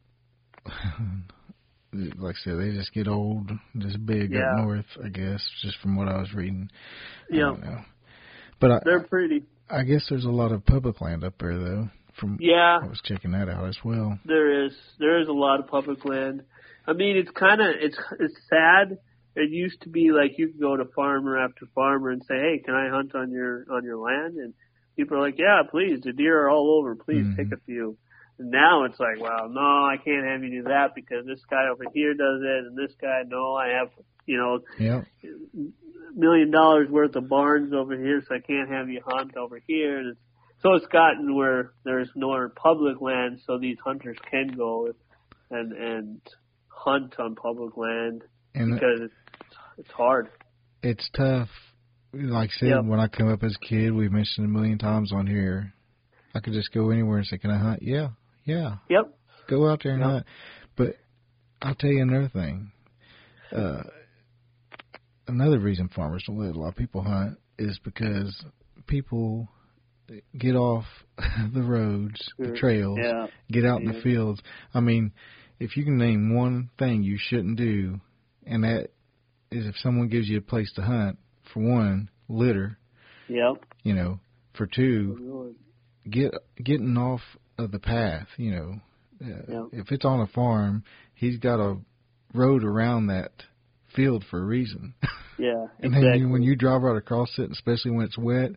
like I said, they just get old, just big yeah. up north, I guess, just from what I was reading. Yeah. I don't know. But I, they're pretty. I guess there's a lot of public land up there, though. From yeah, I was checking that out as well. There is there is a lot of public land. I mean, it's kind of it's it's sad. It used to be like you could go to farmer after farmer and say, "Hey, can I hunt on your on your land?" And people are like, "Yeah, please. The deer are all over. Please mm-hmm. take a few." And now it's like, "Well, no, I can't have you do that because this guy over here does it, and this guy, no, I have, you know, yep. million dollars worth of barns over here, so I can't have you hunt over here." And it's, so it's gotten where there's no more public land, so these hunters can go and and hunt on public land and because it's it's hard. It's tough. Like I said, yep. when I come up as a kid, we've mentioned a million times on here, I could just go anywhere and say, "Can I hunt?" Yeah, yeah. Yep. Go out there and yep. hunt. But I'll tell you another thing. Uh, another reason farmers don't let a lot of people hunt is because people get off the roads, the trails, yeah. get out yeah. in the fields. I mean, if you can name one thing you shouldn't do, and that is if someone gives you a place to hunt, for one, litter. Yep. You know, for two, get getting off of the path. You know, uh, yep. if it's on a farm, he's got a road around that field for a reason. Yeah, and exactly. then when you drive right across it, especially when it's wet,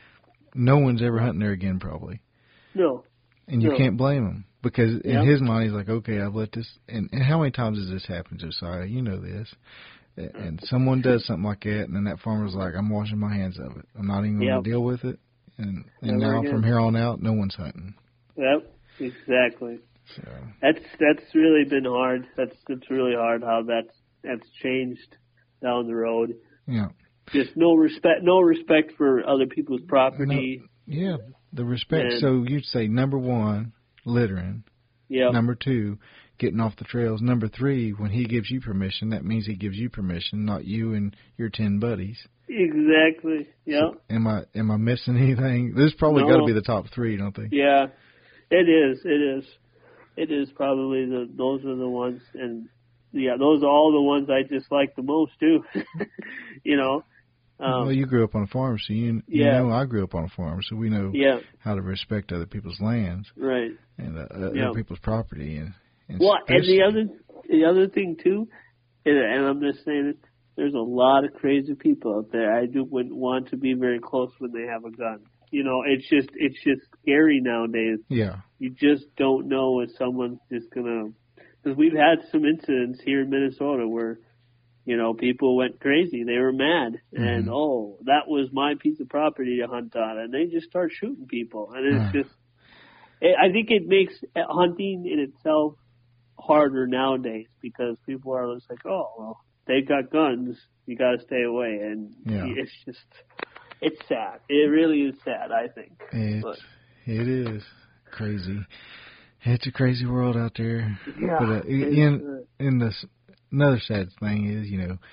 no one's ever hunting there again, probably. No. And you no. can't blame him because in yep. his mind, he's like, okay, I've let this. And, and how many times has this happened, Josiah? You know this. And someone does something like that, and then that farmer's like, I'm washing my hands of it. I'm not even going yep. to deal with it. And and Never now again. from here on out, no one's hunting. Yep, exactly. So. That's that's really been hard. That's it's really hard how that's that's changed down the road. Yeah. Just no respect, no respect for other people's property. No, yeah, the respect. And, so you'd say number one, littering. Yeah. Number two, getting off the trails. Number three, when he gives you permission, that means he gives you permission, not you and your ten buddies. Exactly. Yeah. So am I am I missing anything? This probably no. got to be the top three, don't they? Yeah, it is. It is. It is probably the. Those are the ones, and yeah, those are all the ones I dislike the most too. you know. Um, well, you grew up on a farm, so you, you yeah. know I grew up on a farm, so we know yeah. how to respect other people's lands, right, and uh, other yeah. people's property. And, and well, and the other the other thing too, and, and I'm just saying it, there's a lot of crazy people out there. I do wouldn't want to be very close when they have a gun. You know, it's just it's just scary nowadays. Yeah, you just don't know if someone's just gonna. Because we've had some incidents here in Minnesota where. You know, people went crazy. They were mad. And, mm-hmm. oh, that was my piece of property to hunt on. And they just start shooting people. And it's uh. just, it, I think it makes hunting in itself harder nowadays because people are just like, oh, well, they got guns. You got to stay away. And yeah. it's just, it's sad. It really is sad, I think. It's, but, it is crazy. It's a crazy world out there. Yeah. But uh, in, in this, another sad thing is, you know,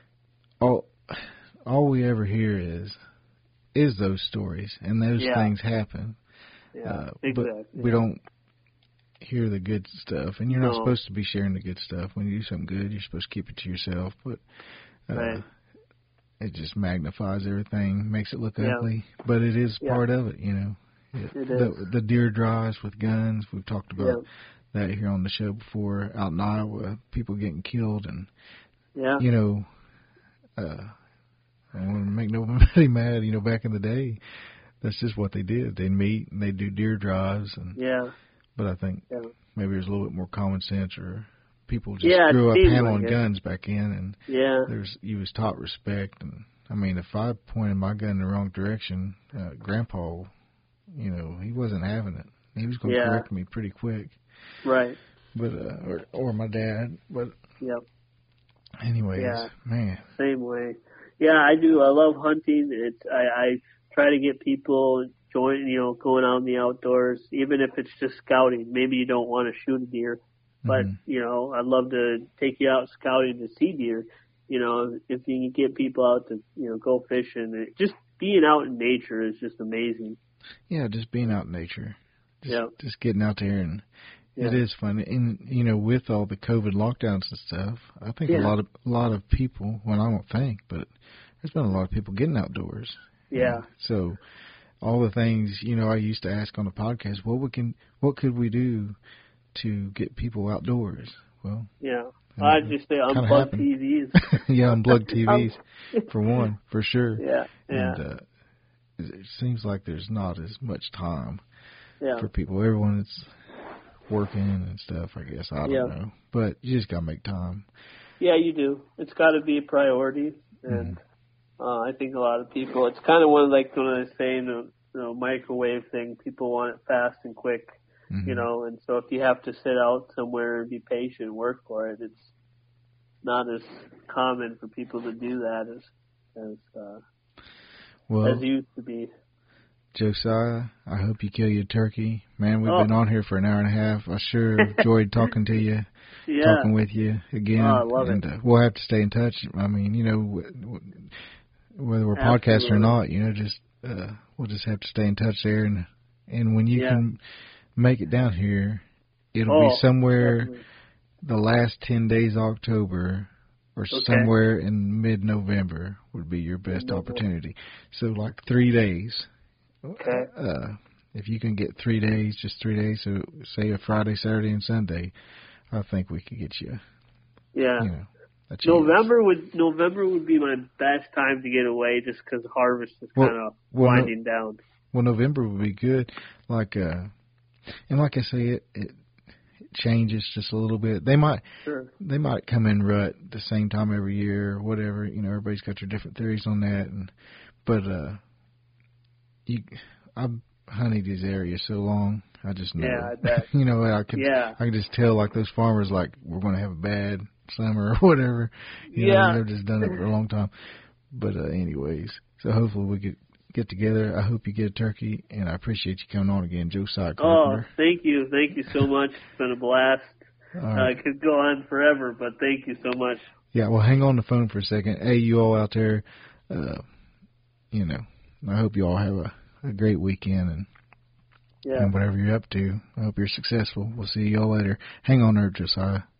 all all we ever hear is is those stories, and those yeah. things happen. Yeah, uh, exactly. But we don't hear the good stuff, and you're no. not supposed to be sharing the good stuff. When you do something good, you're supposed to keep it to yourself. But uh, right. it just magnifies everything, makes it look yeah. ugly. But it is yeah. part of it, you know. It, it the, is. the deer drives with guns. We've talked about. Yeah. that here on the show before, out in Iowa, people getting killed, and yeah. you know, uh, I don't want to make nobody mad. You know, back in the day, that's just what they did. They'd meet and they'd do deer drives, and yeah. But I think yeah. maybe there's a little bit more common sense, or people just yeah, grew up handling like guns back in, and yeah. there's you was taught respect. And I mean, if I pointed my gun in the wrong direction, uh, Grandpa, you know, he wasn't having it. He was going to yeah. correct me pretty quick. Right. but uh, or or my dad. But Yep. anyways, Yeah. man. Same way. Yeah, I do. I love hunting. It's I, I try to get people join, you know, going out in the outdoors, even if it's just scouting. Maybe you don't want to shoot a deer, but Mm-hmm. you know, I'd love to take you out scouting to see deer. You know, if you can get people out to, you know, go fishing, it, just being out in nature is just amazing. Yeah, just being out in nature. Just, Yeah. just getting out there, and Yeah. it is fun. And you know, with all the COVID lockdowns and stuff, I think Yeah. a lot of a lot of people. Well, I don't think, but there's been a lot of people getting outdoors. Yeah. And so all the things, you know, I used to ask on the podcast, what we can, what could we do to get people outdoors? Well, Yeah. uh, I'd just say kinda unplug happened. T Vs. Yeah, unplugged T Vs for one, for sure. Yeah. Yeah. And uh, it it seems like there's not as much time Yeah. for people. Everyone's working and stuff, I guess. I don't Yeah. know. But you just got to make time. Yeah, you do. It's got to be a priority, and Mm-hmm. uh, I think a lot of people. It's kind of one of like when I was saying the you know, microwave thing. People want it fast and quick, Mm-hmm. you know. And so if you have to sit out somewhere and be patient and work for it, it's not as common for people to do that as as uh, Well, as it used to be. Josiah, I hope you kill your turkey. Man, we've Oh. been on here for an hour and a half. I sure enjoyed talking to you, Yeah. talking with you again. Oh, I love and it. Uh, we'll have to stay in touch. I mean, you know, w- w- whether we're podcasting or Absolutely. not, you know, just uh, we'll just have to stay in touch there. And and when you Yeah. can make it down here, it'll Oh, be somewhere definitely. the last ten days of October or Okay. somewhere in mid-November would be your best Mid-November. opportunity. So like three days. Okay. Uh, if you can get three days, just three days, so say a Friday, Saturday, and Sunday, I think we could get you, Yeah. you know, a chance. November would November would be my best time to get away, just because harvest is Well- kind of well, no- winding down. Well, November would be good. Like, uh, and like I say, it, it it changes just a little bit. They might Sure. they might come in rut the same time every year or whatever. You know, everybody's got their different theories on that. And but uh, you, I've hunted these areas so long, I just know. Yeah, I bet. you know, I could Yeah. I can just tell like those farmers like we're going to have a bad summer or whatever. You Yeah. know, they've just done it for a long time. But uh, anyways, so hopefully we could get together. I hope you get a turkey, and I appreciate you coming on again, Josiah Oh, Carpenter. thank you, thank you so much. It's been a blast. All Uh, right. it could go on forever, but thank you so much. Yeah, well, hang on the phone for a second. Hey, you all out there, uh, you know, I hope you all have a, a great weekend and, Yeah. and whatever you're up to. I hope you're successful. We'll see you all later. Hang on there, Josiah.